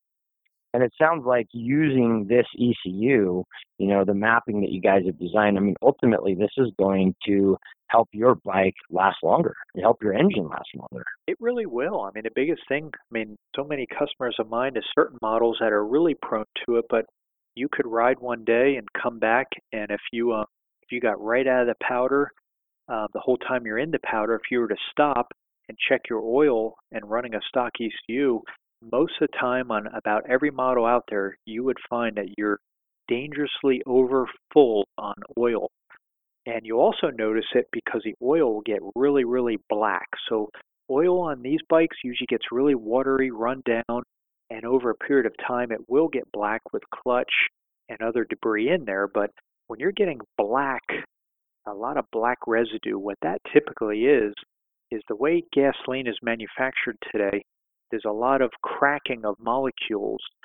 And it sounds like using this E C U, you know, the mapping that you guys have designed, I mean, ultimately this is going to help your bike last longer, help your engine last longer. It really will. I mean, the biggest thing, I mean, so many customers of mine have certain models that are really prone to it, but you could ride one day and come back, and if you uh, if you got right out of the powder, uh, the whole time you're in the powder, if you were to stop and check your oil and running a stock E C U, most of the time on about every model out there, you would find that you're dangerously over full on oil. And you also notice it because the oil will get really, really black. So oil on these bikes usually gets really watery, run down, and over a period of time it will get black with clutch and other debris in there. But when you're getting black, a lot of black residue, what that typically is, is the way gasoline is manufactured today, there's a lot of cracking of molecules,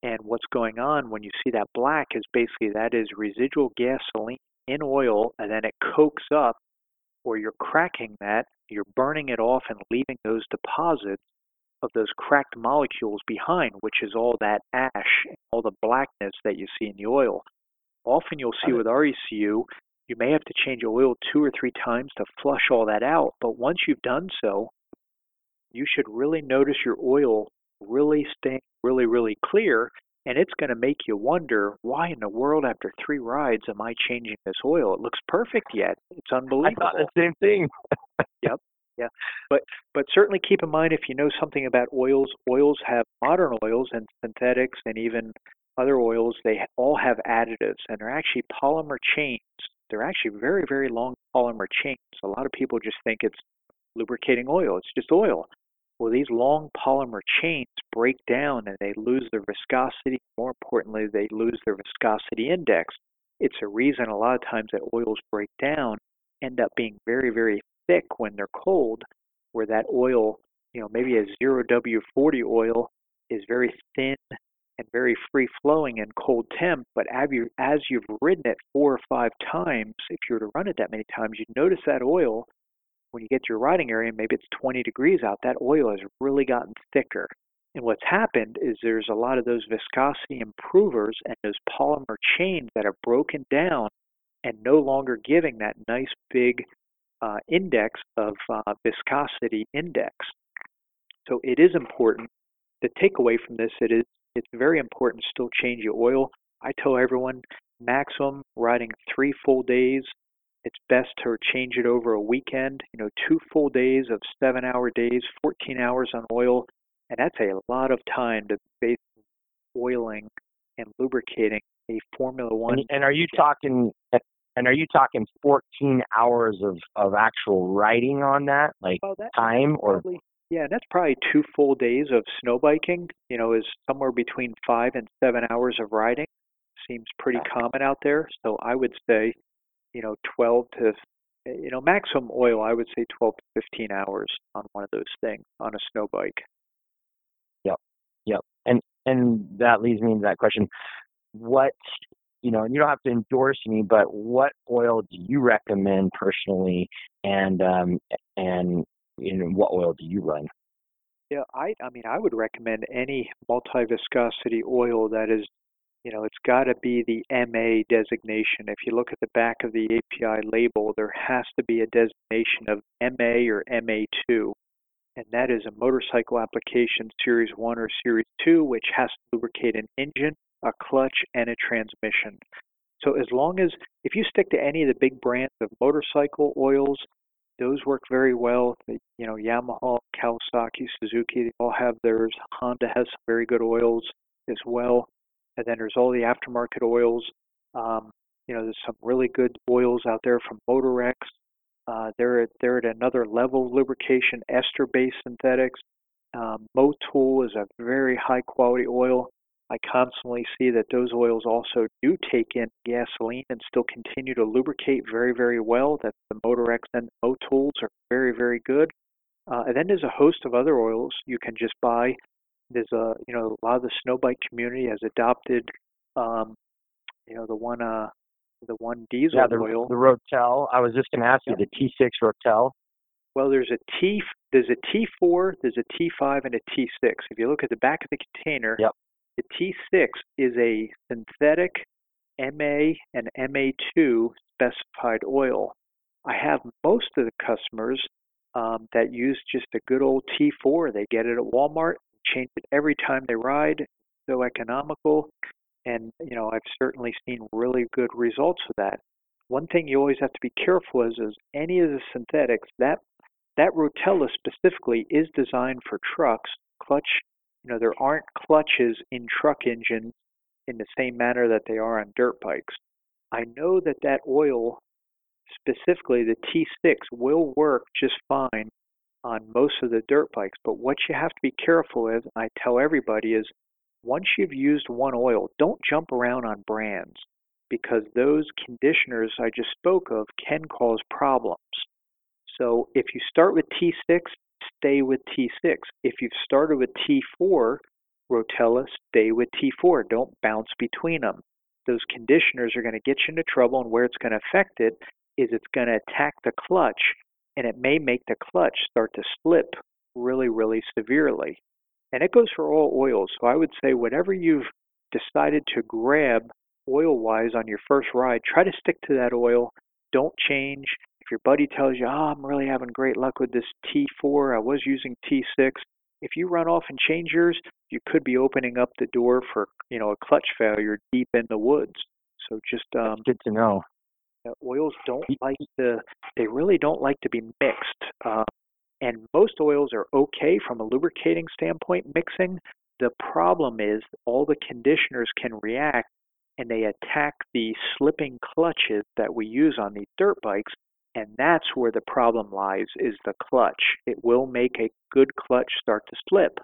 And what's going on when you see that black is basically that is residual gasoline in oil, and then it cokes up, or you're cracking that, you're burning it off and leaving those deposits of those cracked molecules behind, which is all that ash, all the blackness that you see in the oil. Often you'll see with R E C U, you may have to change oil two or three times to flush all that out. But once you've done so, you should really notice your oil really staying really, really clear. And it's going to make you wonder, why in the world after three rides am I changing this oil? It looks perfect yet. It's unbelievable. I thought the same thing. Yep. Yeah. But but certainly keep in mind, if you know something about oils, oils have modern oils and synthetics and even other oils, they all have additives, and they're actually polymer chains. They're actually very, very long polymer chains. A lot of people just think it's lubricating oil. It's just oil. Well, these long polymer chains break down and they lose their viscosity. More importantly, they lose their viscosity index. It's a reason a lot of times that oils break down, end up being very, very thick when they're cold, where that oil, you know, maybe a zero W forty oil is very thin and very free-flowing in cold temp, but as, you, as you've ridden it four or five times, if you were to run it that many times, you'd notice that oil, when you get to your riding area, maybe it's twenty degrees out, that oil has really gotten thicker. And what's happened is there's a lot of those viscosity improvers and those polymer chains that are broken down and no longer giving that nice big uh, index of uh, viscosity index. So it is important. The takeaway from this, it is it's very important to still change your oil. I tell everyone, maximum riding three full days. It's best to change it over a weekend. You know, two full days of seven-hour days, fourteen hours on oil, and that's a lot of time to base oiling and lubricating a Formula One. And, and are you talking? And are you talking fourteen hours of, of actual riding on that, like well, that, time, or? Probably, yeah, that's probably two full days of snow biking. You know, is somewhere between five and seven hours of riding. Seems pretty common out there. So I would say, you know, twelve to, you know, maximum oil, I would say twelve to fifteen hours on one of those things on a snow bike. Yep, yep. And and that leads me into that question. What, you know, and you don't have to endorse me, but what oil do you recommend personally, and um, and you know, what oil do you run? Yeah, I I mean, I would recommend any multi-viscosity oil that is, you know, it's got to be the M A designation. If you look at the back of the A P I label, there has to be a designation of M A or M A two, and that is a motorcycle application Series one or Series two, which has to lubricate an engine, a clutch, and a transmission. So as long as, if you stick to any of the big brands of motorcycle oils, those work very well. You know, Yamaha, Kawasaki, Suzuki, they all have theirs. Honda has some very good oils as well. And then there's all the aftermarket oils. Um, you know, there's some really good oils out there from Motorex. Uh, they're, at, they're at another level of lubrication, ester-based synthetics. Um, Motul is a very high-quality oil. I constantly see that those oils also do take in gasoline and still continue to lubricate very, very well. That the Motorex and Motuls are very, very good. Uh, and then there's a host of other oils you can just buy. There's a, you know, a lot of the snow bike community has adopted, um, you know, the one, uh, the one diesel yeah, the, oil. the Rotel. I was just going to ask yep. you the T six Rotel. Well, there's a T, there's a T four, there's a T five, and a T six. If you look at the back of the container, yep. the T six is a synthetic M A and M A two specified oil. I have most of the customers um, that use just a good old T four. They get it at Walmart, change it every time they ride. It's so economical, and you know, I've certainly seen really good results with that. One thing you always have to be careful is, is any of the synthetics, that that Rotella specifically is designed for trucks. Clutch, you know, there aren't clutches in truck engines in the same manner that they are on dirt bikes. I know that that oil, specifically the T six, will work just fine on most of the dirt bikes. But what you have to be careful with, I tell everybody, is once you've used one oil, don't jump around on brands, because those conditioners I just spoke of can cause problems. So if you start with T six, stay with T six. If you've started with T four, Rotella, stay with T four. Don't bounce between them. Those conditioners are going to get you into trouble, and where it's going to affect it is it's going to attack the clutch, and it may make the clutch start to slip really, really severely. And it goes for all oils. So I would say whatever you've decided to grab oil-wise on your first ride, try to stick to that oil. Don't change. If your buddy tells you, oh, I'm really having great luck with this T four, I was using T six, if you run off and change yours, you could be opening up the door for, you know, a clutch failure deep in the woods. So just um, That's good to know. Oils don't like to, they really don't like to be mixed. Uh, and most oils are okay from a lubricating standpoint mixing. The problem is all the conditioners can react and they attack the slipping clutches that we use on these dirt bikes. And that's where the problem lies, is the clutch. It will make a good clutch start to slip.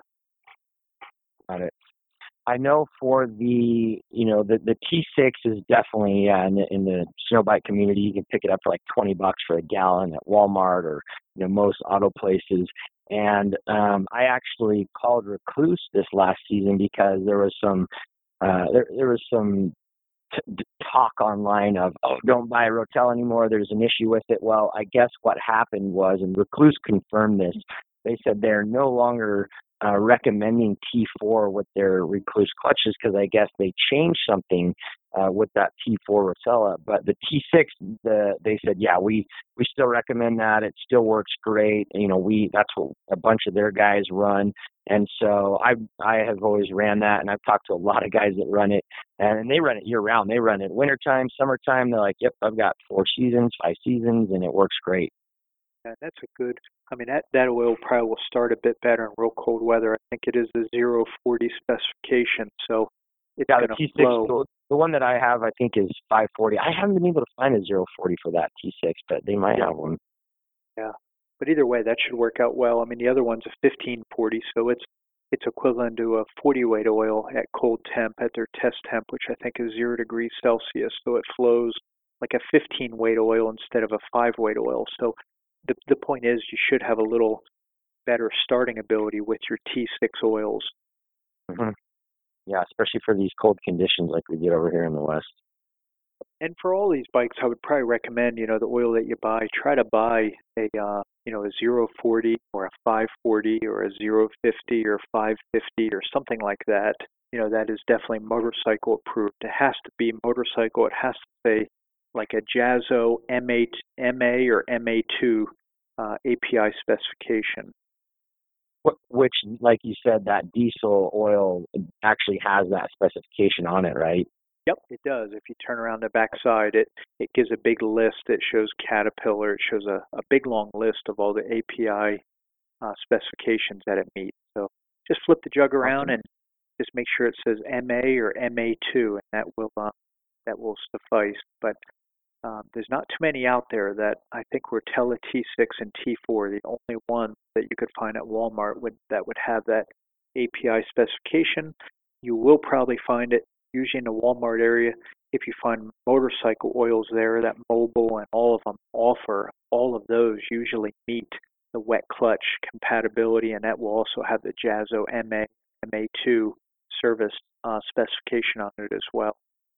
Got it. I know for the, you know, the, the T six is definitely, yeah, in the, in the snow bike community, you can pick it up for like twenty bucks for a gallon at Walmart or, you know, most auto places. And um, I actually called Recluse this last season because there was some, uh, there, there was some t- talk online of, oh, don't buy Rotella anymore. There's an issue with it. Well, I guess what happened was, and Recluse confirmed this, they said they're no longer uh, recommending T four with their Recluse clutches because I guess they changed something uh, with that T four Rotella. But the T six, the, they said, yeah, we, we still recommend that. It still works great. You know, we that's what a bunch of their guys run. And so I I have always ran that, and I've talked to a lot of guys that run it, and they run it year round. They run it wintertime, summertime. They're like, yep, I've got four seasons, five seasons, and it works great. Yeah, that's a good, I mean, that, that oil probably will start a bit better in real cold weather. I think it is the zero forty specification, so it's Yeah, going the to T six, flow. the, the one that I have, I think, is five forty. I haven't been able to find a zero forty for that T six, but they might Yeah. have one. Yeah, but either way, that should work out well. I mean, the other one's a fifteen forty, so it's it's equivalent to a forty weight oil at cold temp at their test temp, which I think is zero degrees Celsius. So it flows like a fifteen weight oil instead of a five weight oil. So the the point is, you should have a little better starting ability with your T six oils. Mm-hmm. Yeah, especially for these cold conditions like we get over here in the West. And for all these bikes, I would probably recommend, you know, the oil that you buy, try to buy a, uh, you know, a zero forty or a five forty or a zero fifty or five fifty or something like that. You know, that is definitely motorcycle approved. It has to be motorcycle. It has to say like a Jazzo M eight, M A or M A two uh, A P I specification. Which, like you said, that diesel oil actually has that specification on it, right? Yep, it does. If you turn around the backside, it, it gives a big list. It shows Caterpillar. It shows a, a big long list of all the A P I uh, specifications that it meets. So just flip the jug around Awesome. and just make sure it says M A or M A two, and that will uh, that will suffice. But um, there's not too many out there that I think Rotella T six and T four, the only ones that you could find at Walmart would that would have that A P I specification. You will probably find it usually in the Walmart area. If you find motorcycle oils there, that Mobil and all of them offer, all of those usually meet the wet clutch compatibility, and that will also have the Jazzo M A, M A two service uh, specification on it as well.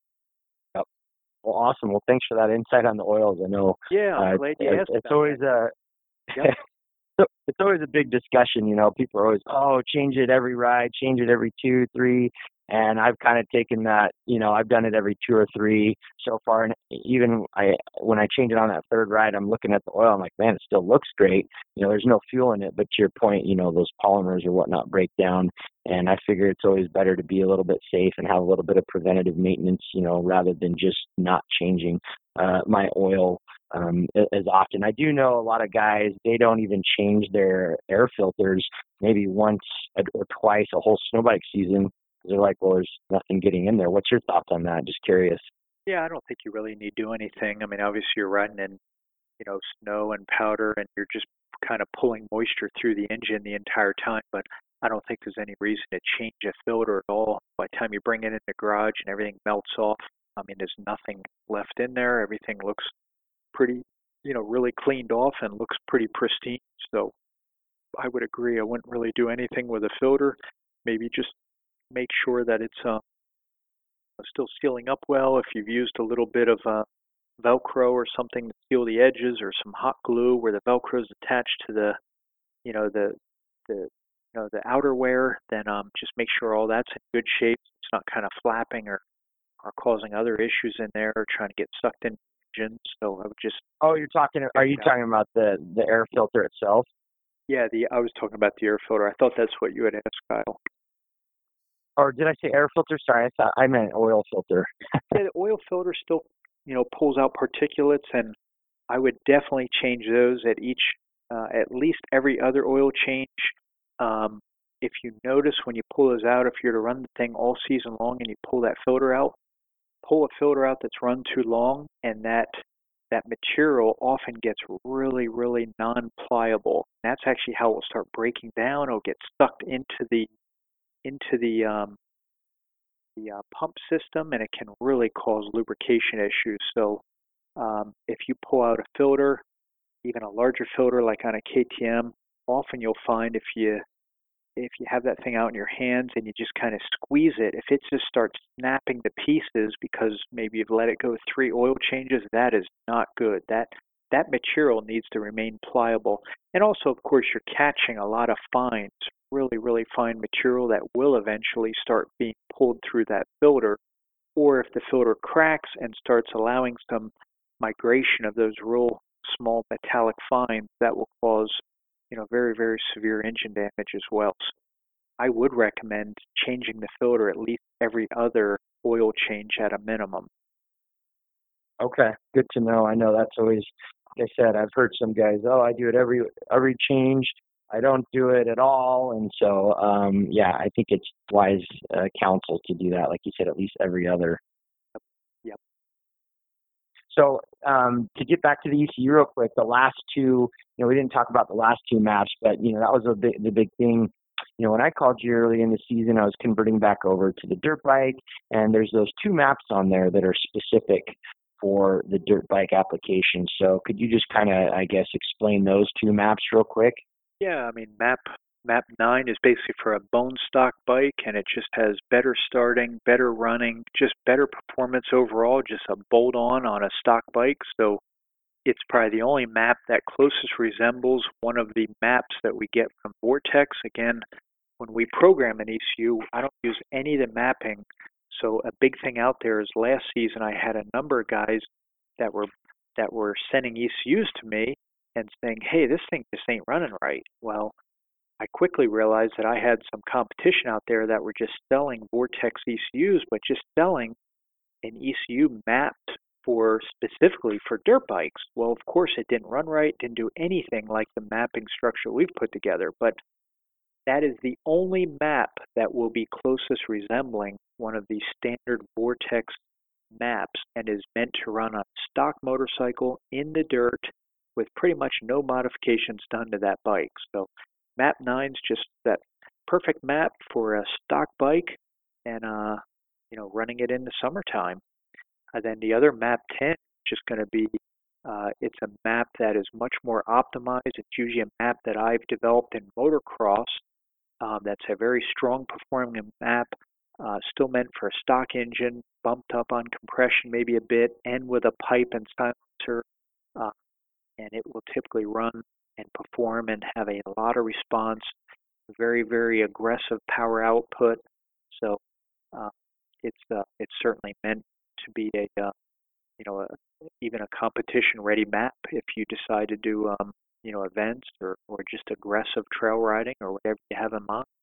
Yep. Well, awesome. Well, thanks for that insight on the oils. I know. Yeah, I'm uh, glad you it's, asked. it's always a. Yep. So it's always a big discussion, you know. People are always, oh, change it every ride, change it every two, three, and I've kind of taken that, you know, I've done it every two or three so far, and even I when I change it on that third ride, I'm looking at the oil, I'm like, man, it still looks great. You know, there's no fuel in it, but to your point, you know, those polymers or whatnot break down, and I figure it's always better to be a little bit safe and have a little bit of preventative maintenance, you know, rather than just not changing uh, my oil um, as often. I do know a lot of guys, they don't even change their air filters maybe once or twice a whole snow bike season. They're like, well, there's nothing getting in there. What's your thoughts on that? Just curious. Yeah, I don't think you really need to do anything. I mean, obviously you're riding in, you know, snow and powder, and you're just kind of pulling moisture through the engine the entire time, but I don't think there's any reason to change a filter at all. By the time you bring it in the garage and everything melts off, I mean, there's nothing left in there. Everything looks pretty, you know, really cleaned off and looks pretty pristine. So I would agree. I wouldn't really do anything with a filter. Maybe just make sure that it's uh, still sealing up well. If you've used a little bit of uh, Velcro or something to seal the edges, or some hot glue where the Velcro is attached to the, you know, the the you know the outerwear, then um, just make sure all that's in good shape. It's not kind of flapping or, or causing other issues in there, or trying to get sucked in the engine. So I would just Oh, you're talking. Are you talking about the the air filter itself? yeah, the I was talking about the air filter. I thought that's what you had asked, Kyle. Or did I say air filter? Sorry, I thought I meant oil filter. Yeah, the oil filter still, you know, pulls out particulates, and I would definitely change those at each, uh, at least every other oil change. Um, if you notice when you pull those out, if you're to run the thing all season long and you pull that filter out, pull a filter out that's run too long, and that that material often gets really, really non-pliable. That's actually how it will start breaking down. It'll get sucked into the into the um, the uh, pump system, and it can really cause lubrication issues. So um, if you pull out a filter, even a larger filter like on a K T M, often you'll find if you if you have that thing out in your hands and you just kind of squeeze it, if it just starts snapping to pieces because maybe you've let it go three oil changes, that is not good. That that material needs to remain pliable. And also, of course, you're catching a lot of fines, really, really fine material that will eventually start being pulled through that filter. Or if the filter cracks and starts allowing some migration of those real small metallic fines, that will cause, you know, very, very severe engine damage as well. So I would recommend changing the filter at least every other oil change at a minimum. Okay, good to know. I know that's always, like I said, I've heard some guys, oh, I do it every every change. I don't do it at all. And so, um, yeah, I think it's wise uh, counsel to do that, like you said, at least every other. Yep. So um, to get back to the E C U real quick, the last two, you know, we didn't talk about the last two maps, but, you know, that was a big, the big thing. You know, when I called you early in the season, I was converting back over to the dirt bike, and there's those two maps on there that are specific for the dirt bike application. So could you just kind of, I guess, explain those two maps real quick? Yeah, I mean, map map nine is basically for a bone stock bike, and it just has better starting, better running, just better performance overall, just a bolt on on a stock bike. So it's probably the only map that closest resembles one of the maps that we get from Vortex. Again, when we program an E C U, I don't use any of the mapping. So a big thing out there is last season I had a number of guys that were that were sending E C Us to me and saying, hey, this thing just ain't running right. Well, I quickly realized that I had some competition out there that were just selling Vortex E C Us, but just selling an E C U mapped for specifically for dirt bikes. Well, of course, it didn't run right, didn't do anything like the mapping structure we've put together, but that is the only map that will be closest resembling one of the standard Vortex maps and is meant to run on a stock motorcycle in the dirt with pretty much no modifications done to that bike. So map nine's just that perfect map for a stock bike and uh you know running it in the summertime. And then the other map ten is just going to be uh, it's a map that is much more optimized. It's usually a map that I've developed in motocross. Um, that's a very strong performing map, uh, still meant for a stock engine, bumped up on compression maybe a bit, and with a pipe and silencer. Uh, and it will typically run and perform and have a lot of response, very, very aggressive power output. So uh, it's uh, it's certainly meant to be a uh, you know a, even a competition ready map if you decide to do um, you know events or, or just aggressive trail riding or whatever you have in mind.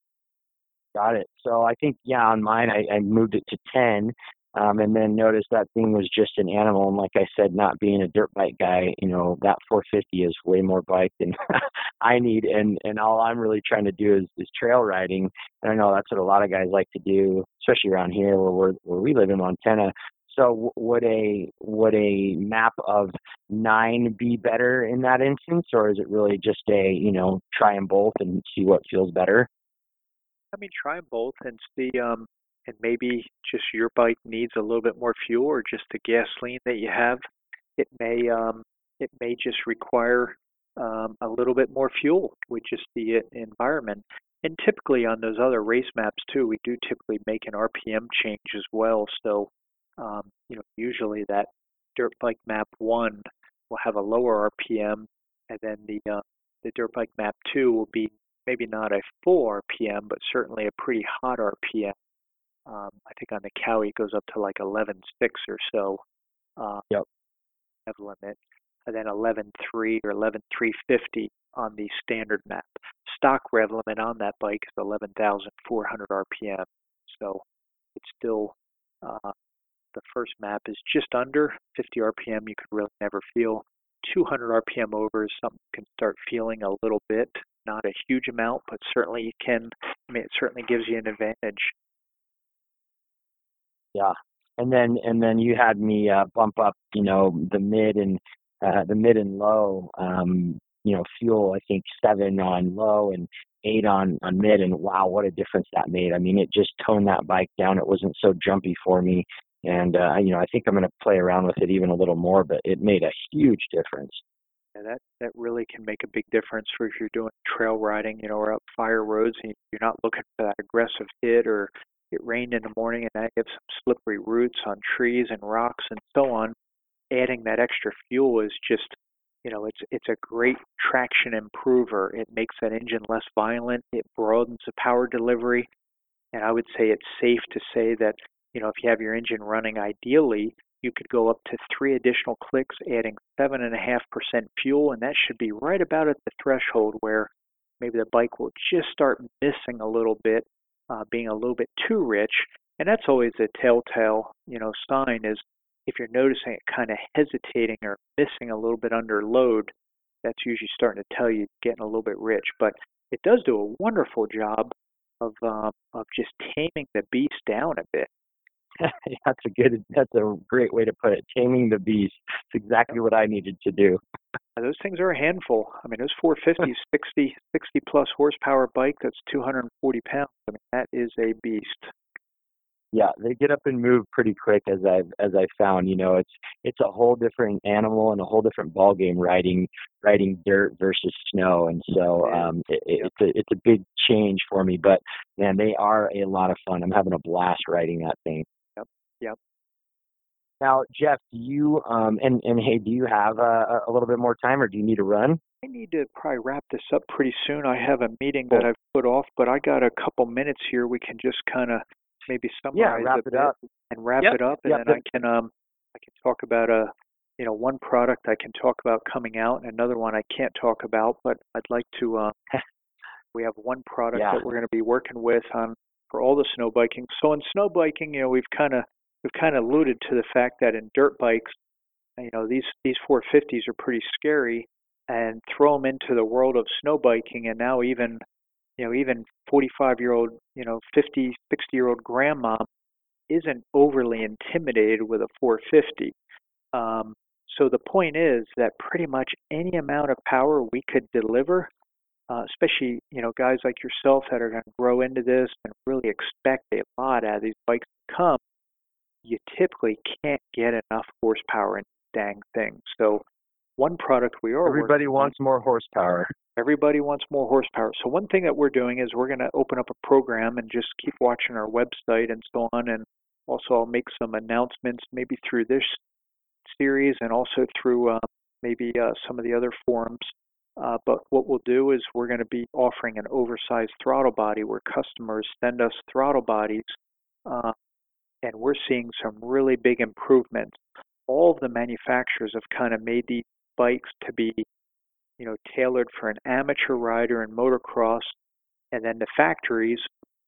Got it. So I think, yeah, on mine, I, I moved it to ten, um, and then noticed that thing was just an animal. And like I said, not being a dirt bike guy, you know, that four fifty is way more bike than I need. And, and all I'm really trying to do is, is trail riding. And I know that's what a lot of guys like to do, especially around here where we're, where we live in Montana. So would a would a map of nine be better in that instance, or is it really just a, you know, try them both and see what feels better? I mean, try them both and see, um, and maybe just your bike needs a little bit more fuel, or just the gasoline that you have, it may um, it may just require um, a little bit more fuel with just the environment. and typically on those other race maps too, we do typically make an R P M change as well. So, um, you know, usually that dirt bike map one will have a lower R P M, and then the uh, the dirt bike map two will be maybe not a full R P M, but certainly a pretty hot R P M. Um, I think on the Cowie it goes up to like eleven point six or so. Uh, Yep. Rev limit, and then eleven point three or eleven thousand three hundred fifty on the standard map. Stock rev limit on that bike is eleven thousand four hundred R P M. So it's still, uh, the first map is just under fifty R P M. You could really never feel. two hundred R P M over is something you can start feeling a little bit. Not a huge amount, but certainly you can. I mean, it certainly gives you an advantage. Yeah. And then and then you had me uh, bump up, you know, the mid and uh, the mid and low, um, you know, fuel. I think seven on low and eight on on mid, and wow, what a difference that made. I mean, it just toned that bike down. It wasn't so jumpy for me, and uh, you know, I think I'm going to play around with it even a little more. But it made a huge difference. Yeah, that that really can make a big difference for if you're doing trail riding, you know, or up fire roads, and you're not looking for that aggressive hit, or it rained in the morning and now you have some slippery roots on trees and rocks and so on. Adding that extra fuel is just, you know, it's it's a great traction improver. It makes that engine less violent. It broadens the power delivery. And I would say it's safe to say that, you know, if you have your engine running ideally, you could go up to three additional clicks, adding seven point five percent fuel, and that should be right about at the threshold where maybe the bike will just start missing a little bit, uh, being a little bit too rich. And that's always a telltale, you know, sign is if you're noticing it kind of hesitating or missing a little bit under load, that's usually starting to tell you it's getting a little bit rich. But it does do a wonderful job of um, of just taming the beast down a bit. That's a good, that's a great way to put it. Taming the beast. It's exactly what I needed to do. Those things are a handful. I mean, those four fifties, sixty, sixty plus horsepower bike that's two hundred forty pounds. I mean, that is a beast. Yeah, they get up and move pretty quick, as I've as I found. You know, it's it's a whole different animal and a whole different ball game riding riding dirt versus snow, and so um, it, it's a it's a big change for me. But man, they are a lot of fun. I'm having a blast riding that thing. Yep. Yep. Now, Jeff, do you um and and hey, do you have a, a little bit more time, or do you need to run? I need to probably wrap this up pretty soon. I have a meeting that I've put off, but I got a couple minutes here. We can just kind of maybe summarize yeah, wrap a it bit up. and wrap yep. it up, and yep. then I can um I can talk about a you know one product I can talk about coming out, and another one I can't talk about, but I'd like to. Uh, we have one product yeah. that we're going to be working with on for all the snow biking. So in snow biking, you know, we've kind of we've kind of alluded to the fact that in dirt bikes, you know, these these four fifties are pretty scary, and throw them into the world of snow biking, and now even you know, even forty-five-year-old, you know, fifty, sixty-year-old grandma isn't overly intimidated with a four fifty. Um, so the point is that pretty much any amount of power we could deliver, uh, especially, you know, guys like yourself that are going to grow into this and really expect a lot out of these bikes to come, you typically can't get enough horsepower in these dang things. So one product we are Everybody wants on, more horsepower. Everybody wants more horsepower. So one thing that we're doing is we're going to open up a program and just keep watching our website and so on. And also I'll make some announcements maybe through this series and also through uh, maybe uh, some of the other forums. Uh, but what we'll do is we're going to be offering an oversized throttle body where customers send us throttle bodies, uh, and we're seeing some really big improvements. All of the manufacturers have kind of made these bikes to be, you know, tailored for an amateur rider in motocross, and then the factories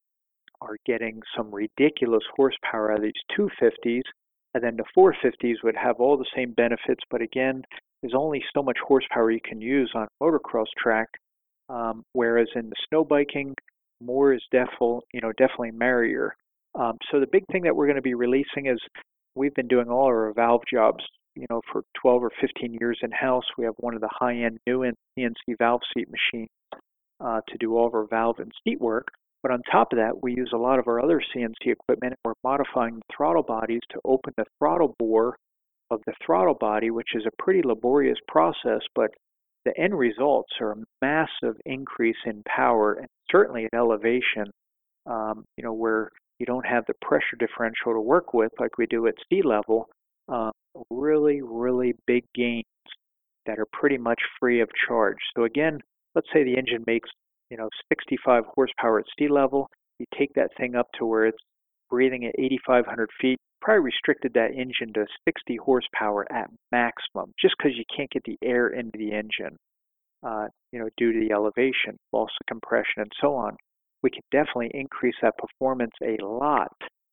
are getting some ridiculous horsepower out of these two fifties, and then the four fifties would have all the same benefits, but again, there's only so much horsepower you can use on a motocross track, um, whereas in the snow biking, more is definitely, you know, definitely merrier. Um, so the big thing that we're going to be releasing is we've been doing all our valve jobs, you know, for twelve or fifteen years in-house. We have one of the high-end new-end C N C valve seat machines uh, to do all of our valve and seat work. But on top of that, we use a lot of our other C N C equipment. We're modifying the throttle bodies to open the throttle bore of the throttle body, which is a pretty laborious process, but the end results are a massive increase in power and certainly in elevation, um, you know, where you don't have the pressure differential to work with like we do at sea level. Uh, really, really big gains that are pretty much free of charge. So again, let's say the engine makes, you know, sixty-five horsepower at sea level. You take that thing up to where it's breathing at eighty-five hundred feet, probably restricted that engine to sixty horsepower at maximum, just because you can't get the air into the engine, uh, you know, due to the elevation, loss of compression, and so on. We can definitely increase that performance a lot,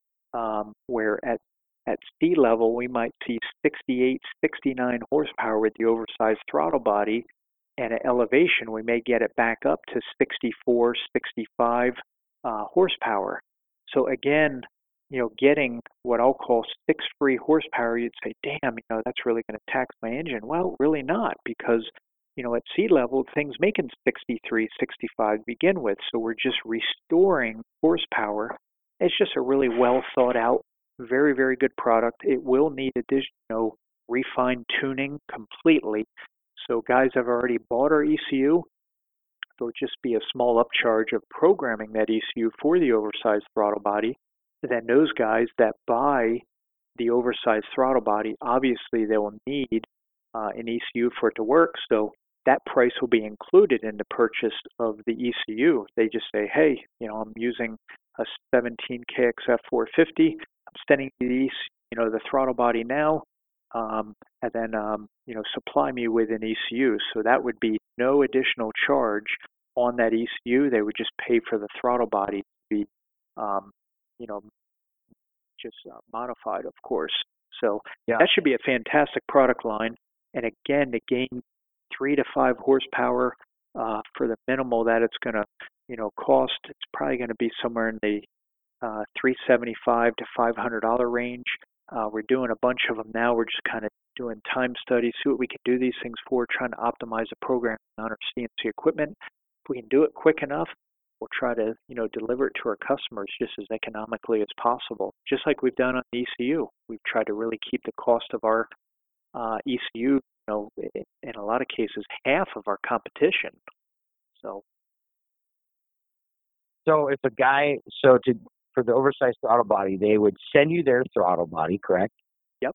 um, where at at sea level, we might see sixty-eight, sixty-nine horsepower with the oversized throttle body, and at elevation, we may get it back up to sixty-four, sixty-five uh, horsepower. So again, you know, getting what I'll call six free horsepower, you'd say, damn, you know, that's really going to tax my engine. Well, really not, because, you know, at sea level, things making sixty-three, sixty-five to begin with. So we're just restoring horsepower. It's just a really well thought out, very, very good product. It will need additional, you know, refined tuning completely. So guys have already bought our E C U. There'll just be a small upcharge of programming that E C U for the oversized throttle body. And then those guys that buy the oversized throttle body, obviously they will need uh, an E C U for it to work. So that price will be included in the purchase of the E C U. They just say, hey, you know, I'm using a seventeen K X F four fifty. I'm sending you the, you know, the throttle body now, um, and then, um, you know, supply me with an E C U. So that would be no additional charge on that E C U. They would just pay for the throttle body to be, um, you know, just uh, modified, of course. So yeah, that should be a fantastic product line. And again, to gain three to five horsepower uh, for the minimal that it's going to, you know, cost, it's probably going to be somewhere in the uh, three seventy-five to five hundred dollars range. Uh, we're doing a bunch of them now. We're just kind of doing time studies, see what we can do these things for, trying to optimize the program on our C N C equipment. If we can do it quick enough, we'll try to, you know, deliver it to our customers just as economically as possible. Just like we've done on the E C U, we've tried to really keep the cost of our uh, E C U, you know, in, in a lot of cases, half of our competition. So, so if a guy, so to for the oversized throttle body, they would send you their throttle body, correct? Yep.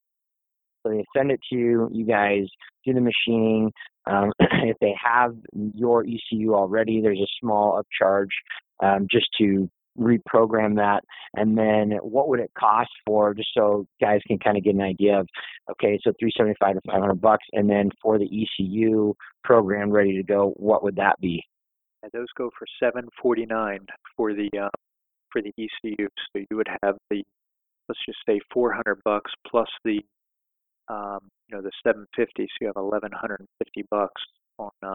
So they send it to you. You guys do the machining. Um, if they have your E C U already, there's a small upcharge um, just to reprogram that. And then what would it cost for, just so guys can kind of get an idea of, okay, so three seventy-five to five hundred bucks, and then for the E C U program ready to go, what would that be? And those go for seven forty-nine for the uh, for the E C U. So you would have the, let's just say four hundred bucks plus the um, you know, the seven fifty, so you have eleven fifty bucks on uh,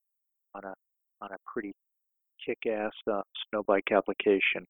on a on a pretty kick-ass uh, snow bike application.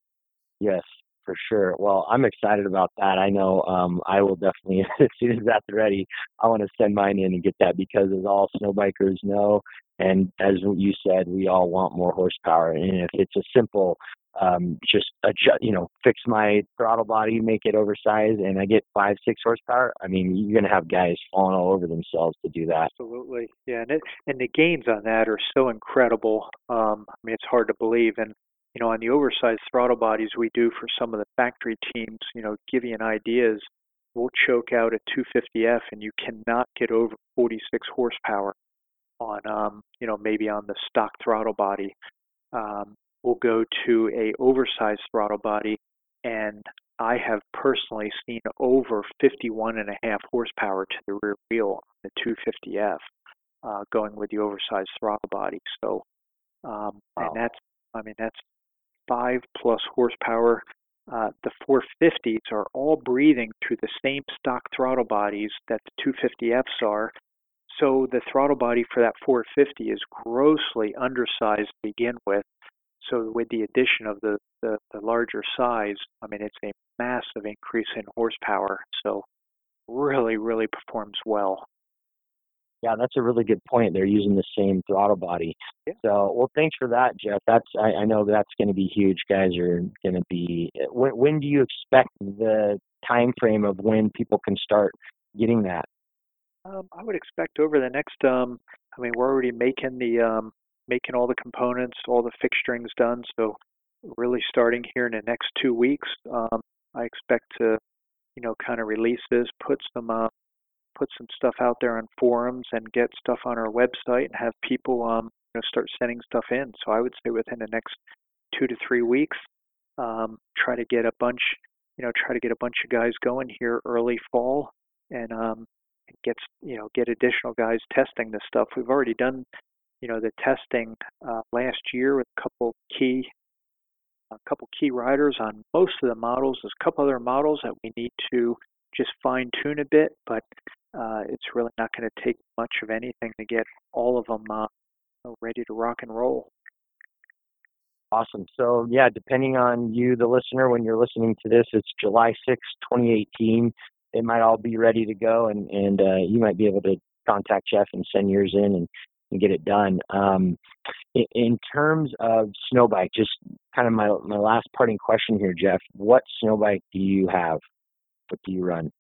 Yes, for sure. Well, I'm excited about that. I know um, I will definitely, as soon as that's ready, I want to send mine in and get that, because as all snow bikers know, and as you said, we all want more horsepower. And if it's a simple, um, just adjust, you know, fix my throttle body, make it oversized, and I get five, six horsepower, I mean, you're going to have guys falling all over themselves to do that. Absolutely. Yeah. And, it, and the gains on that are so incredible. Um, I mean, it's hard to believe. And, you know, on the oversized throttle bodies we do for some of the factory teams, you know, give you an idea is we'll choke out a two fifty F and you cannot get over forty-six horsepower on, um, you know, maybe on the stock throttle body. Um, we'll go to a oversized throttle body, and I have personally seen over fifty-one and a half horsepower to the rear wheel on the two fifty F uh, going with the oversized throttle body. So, um, wow. and that's, I mean, that's five plus horsepower. Uh, the four fifties are all breathing through the same stock throttle bodies that the two fifty Fs are. So the throttle body for that four fifty is grossly undersized to begin with. So with the addition of the, the, the larger size, I mean, it's a massive increase in horsepower. So really, really performs well. Yeah, that's a really good point. They're using the same throttle body. Yeah. So, well, thanks for that, Jeff. That's I, I know that's going to be huge. Guys are going to be. When, when do you expect the time frame of when people can start getting that? Um, I would expect over the next, um, I mean, we're already making the um, making all the components, all the fixturing's done. So really starting here in the next two weeks, um, I expect to, you know, kind of release this, put some uh, put some stuff out there on forums, and get stuff on our website, and have people um, you know, start sending stuff in. So I would say within the next two to three weeks, um, try to get a bunch, you know, try to get a bunch of guys going here early fall, and um, get you know get additional guys testing this stuff. We've already done, you know, the testing uh, last year with a couple key a couple key riders on most of the models. There's a couple other models that we need to just fine tune a bit, but uh, it's really not going to take much of anything to get all of them uh, ready to rock and roll. Awesome. So yeah, depending on you, the listener, when you're listening to this, it's July sixth, twenty eighteen. It might all be ready to go, and, and uh, you might be able to contact Jeff and send yours in and, and get it done. Um, in, in terms of snow bike, just kind of my, my last parting question here, Jeff, what snow bike do you have? What do you run?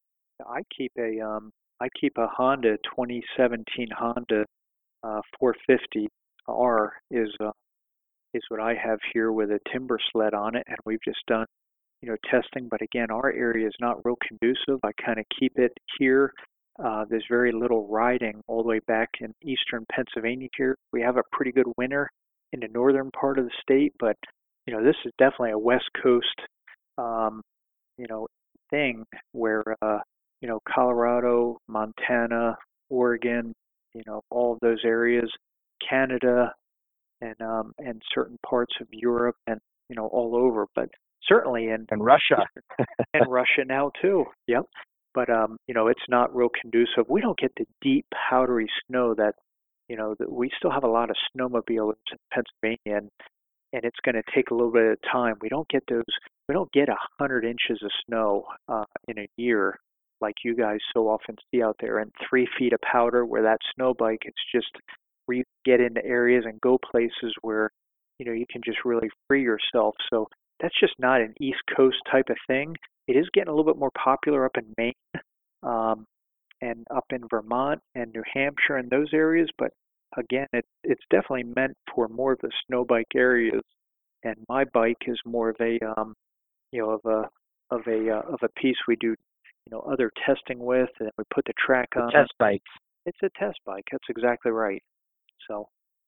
I keep a um, I keep a Honda twenty seventeen Honda uh, four fifty R is uh, is what I have here with a timber sled on it, and we've just done, you know, testing. But again, our area is not real conducive. I kind of keep it here. Uh, there's very little riding all the way back in eastern Pennsylvania here. We have a pretty good winter in the northern part of the state, but, you know, this is definitely a West Coast, um, you know, thing where, uh, you know, Colorado, Montana, Oregon, you know, all of those areas, Canada, and um, and certain parts of Europe, and, you know, all over. But certainly in and Russia and Russia now too. Yep. But um, you know, it's not real conducive. We don't get the deep powdery snow that, you know, that we still have a lot of snowmobiles in Pennsylvania, and and it's going to take a little bit of time. We don't get those. We don't get a hundred inches of snow uh, in a year like you guys so often see out there, and three feet of powder. Where that snow bike, it's just where you get into areas and go places where, you know, you can just really free yourself. So that's just not an East Coast type of thing. It is getting a little bit more popular up in Maine, um, and up in Vermont and New Hampshire and those areas. But again, it, it's definitely meant for more of the snow bike areas. And my bike is more of a, um, you know, of a of a uh, of a piece we do, you know, other testing with, and we put the track on. A test bike. It's a test bike. That's exactly right. So.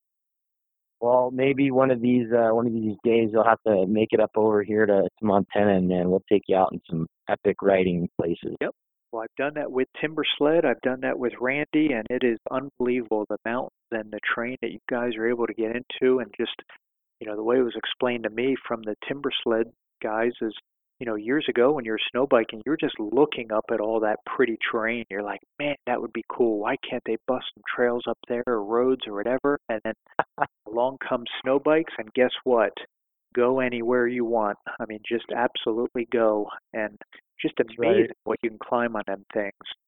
Well, maybe one of these uh, one of these days you'll have to make it up over here to, to Montana, and then we'll take you out in some epic riding places. Yep. Well, I've done that with Timber Sled. I've done that with Randy, and it is unbelievable, the mountains and the terrain that you guys are able to get into. And just, you know, the way it was explained to me from the Timber Sled guys is, you know, years ago when you're snow biking, you're just looking up at all that pretty terrain. You're like, man, that would be cool. Why can't they bust some trails up there or roads or whatever? And then along comes snow bikes, and guess what? Go anywhere you want. I mean, just absolutely go. And just amazing right. what you can climb on them things.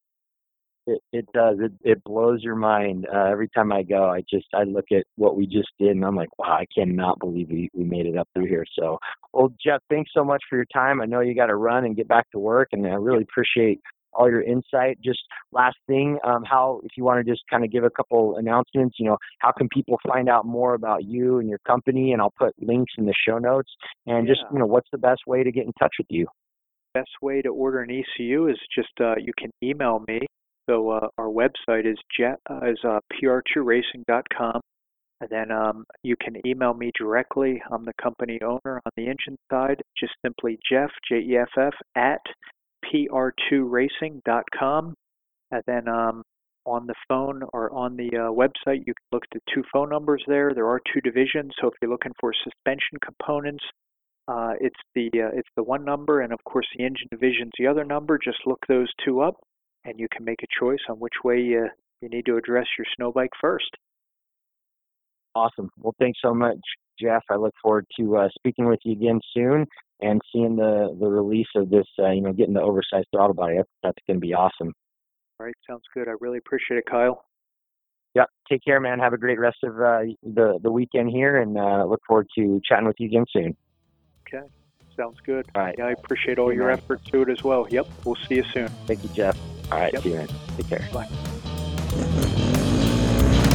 It, it does. It it blows your mind. Uh, every time I go, I just, I look at what we just did, and I'm like, wow, I cannot believe we, we made it up through here. So, well, Jeff, thanks so much for your time. I know you got to run and get back to work, and I really appreciate all your insight. Just last thing, um, how, if you want to just kind of give a couple announcements, you know, how can people find out more about you and your company? And I'll put links in the show notes. And yeah. just, you know, what's the best way to get in touch with you? Best way to order an E C U is just, uh, you can email me. So uh, our website is jet, uh, is uh, P R two racing dot com, and then um, you can email me directly. I'm the company owner on the engine side. Just simply Jeff, J E F F, at P R two racing dot com, and then um, on the phone or on the uh, website, you can look at the two phone numbers there. There are two divisions, so if you're looking for suspension components, uh, it's the uh, it's the one number, and of course the engine division's the other number. Just look those two up, and you can make a choice on which way you, you need to address your snow bike first. Awesome. Well, thanks so much, Jeff. I look forward to uh, speaking with you again soon and seeing the, the release of this, uh, you know, getting the oversized throttle body. That's, that's going to be awesome. All right. Sounds good. I really appreciate it, Kyle. Yeah. Take care, man. Have a great rest of uh, the, the weekend here, and uh, look forward to chatting with you again soon. Okay. Sounds good. All right. Yeah, I appreciate all your effort to it as well. Yep. We'll see you soon. Thank you, Jeff. All right. Yep. See you, man. Take care. Bye.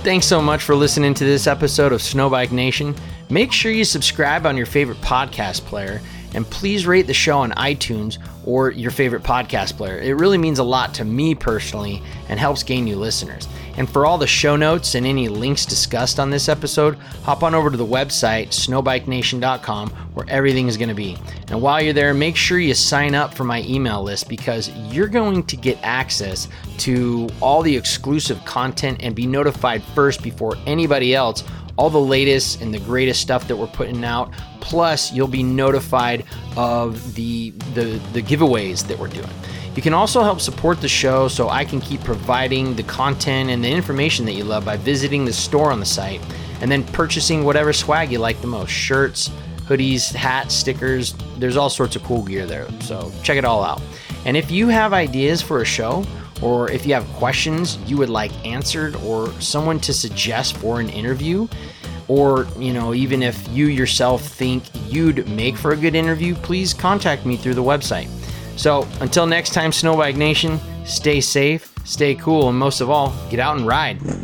Thanks so much for listening to this episode of Snowbike Nation. Make sure you subscribe on your favorite podcast player, and please rate the show on iTunes or your favorite podcast player. It really means a lot to me personally and helps gain new listeners. And for all the show notes and any links discussed on this episode, hop on over to the website, snowbike nation dot com, where everything is going to be. And while you're there, make sure you sign up for my email list, because you're going to get access to all the exclusive content and be notified first before anybody else, all the latest and the greatest stuff that we're putting out. Plus, you'll be notified of the, the, the giveaways that we're doing. You can also help support the show so I can keep providing the content and the information that you love by visiting the store on the site and then purchasing whatever swag you like the most. Shirts, hoodies, hats, stickers, there's all sorts of cool gear there. So check it all out. And if you have ideas for a show, or if you have questions you would like answered, or someone to suggest for an interview, or, you know, even if you yourself think you'd make for a good interview, please contact me through the website. So until next time, Snowbike Nation, stay safe, stay cool, and most of all, get out and ride.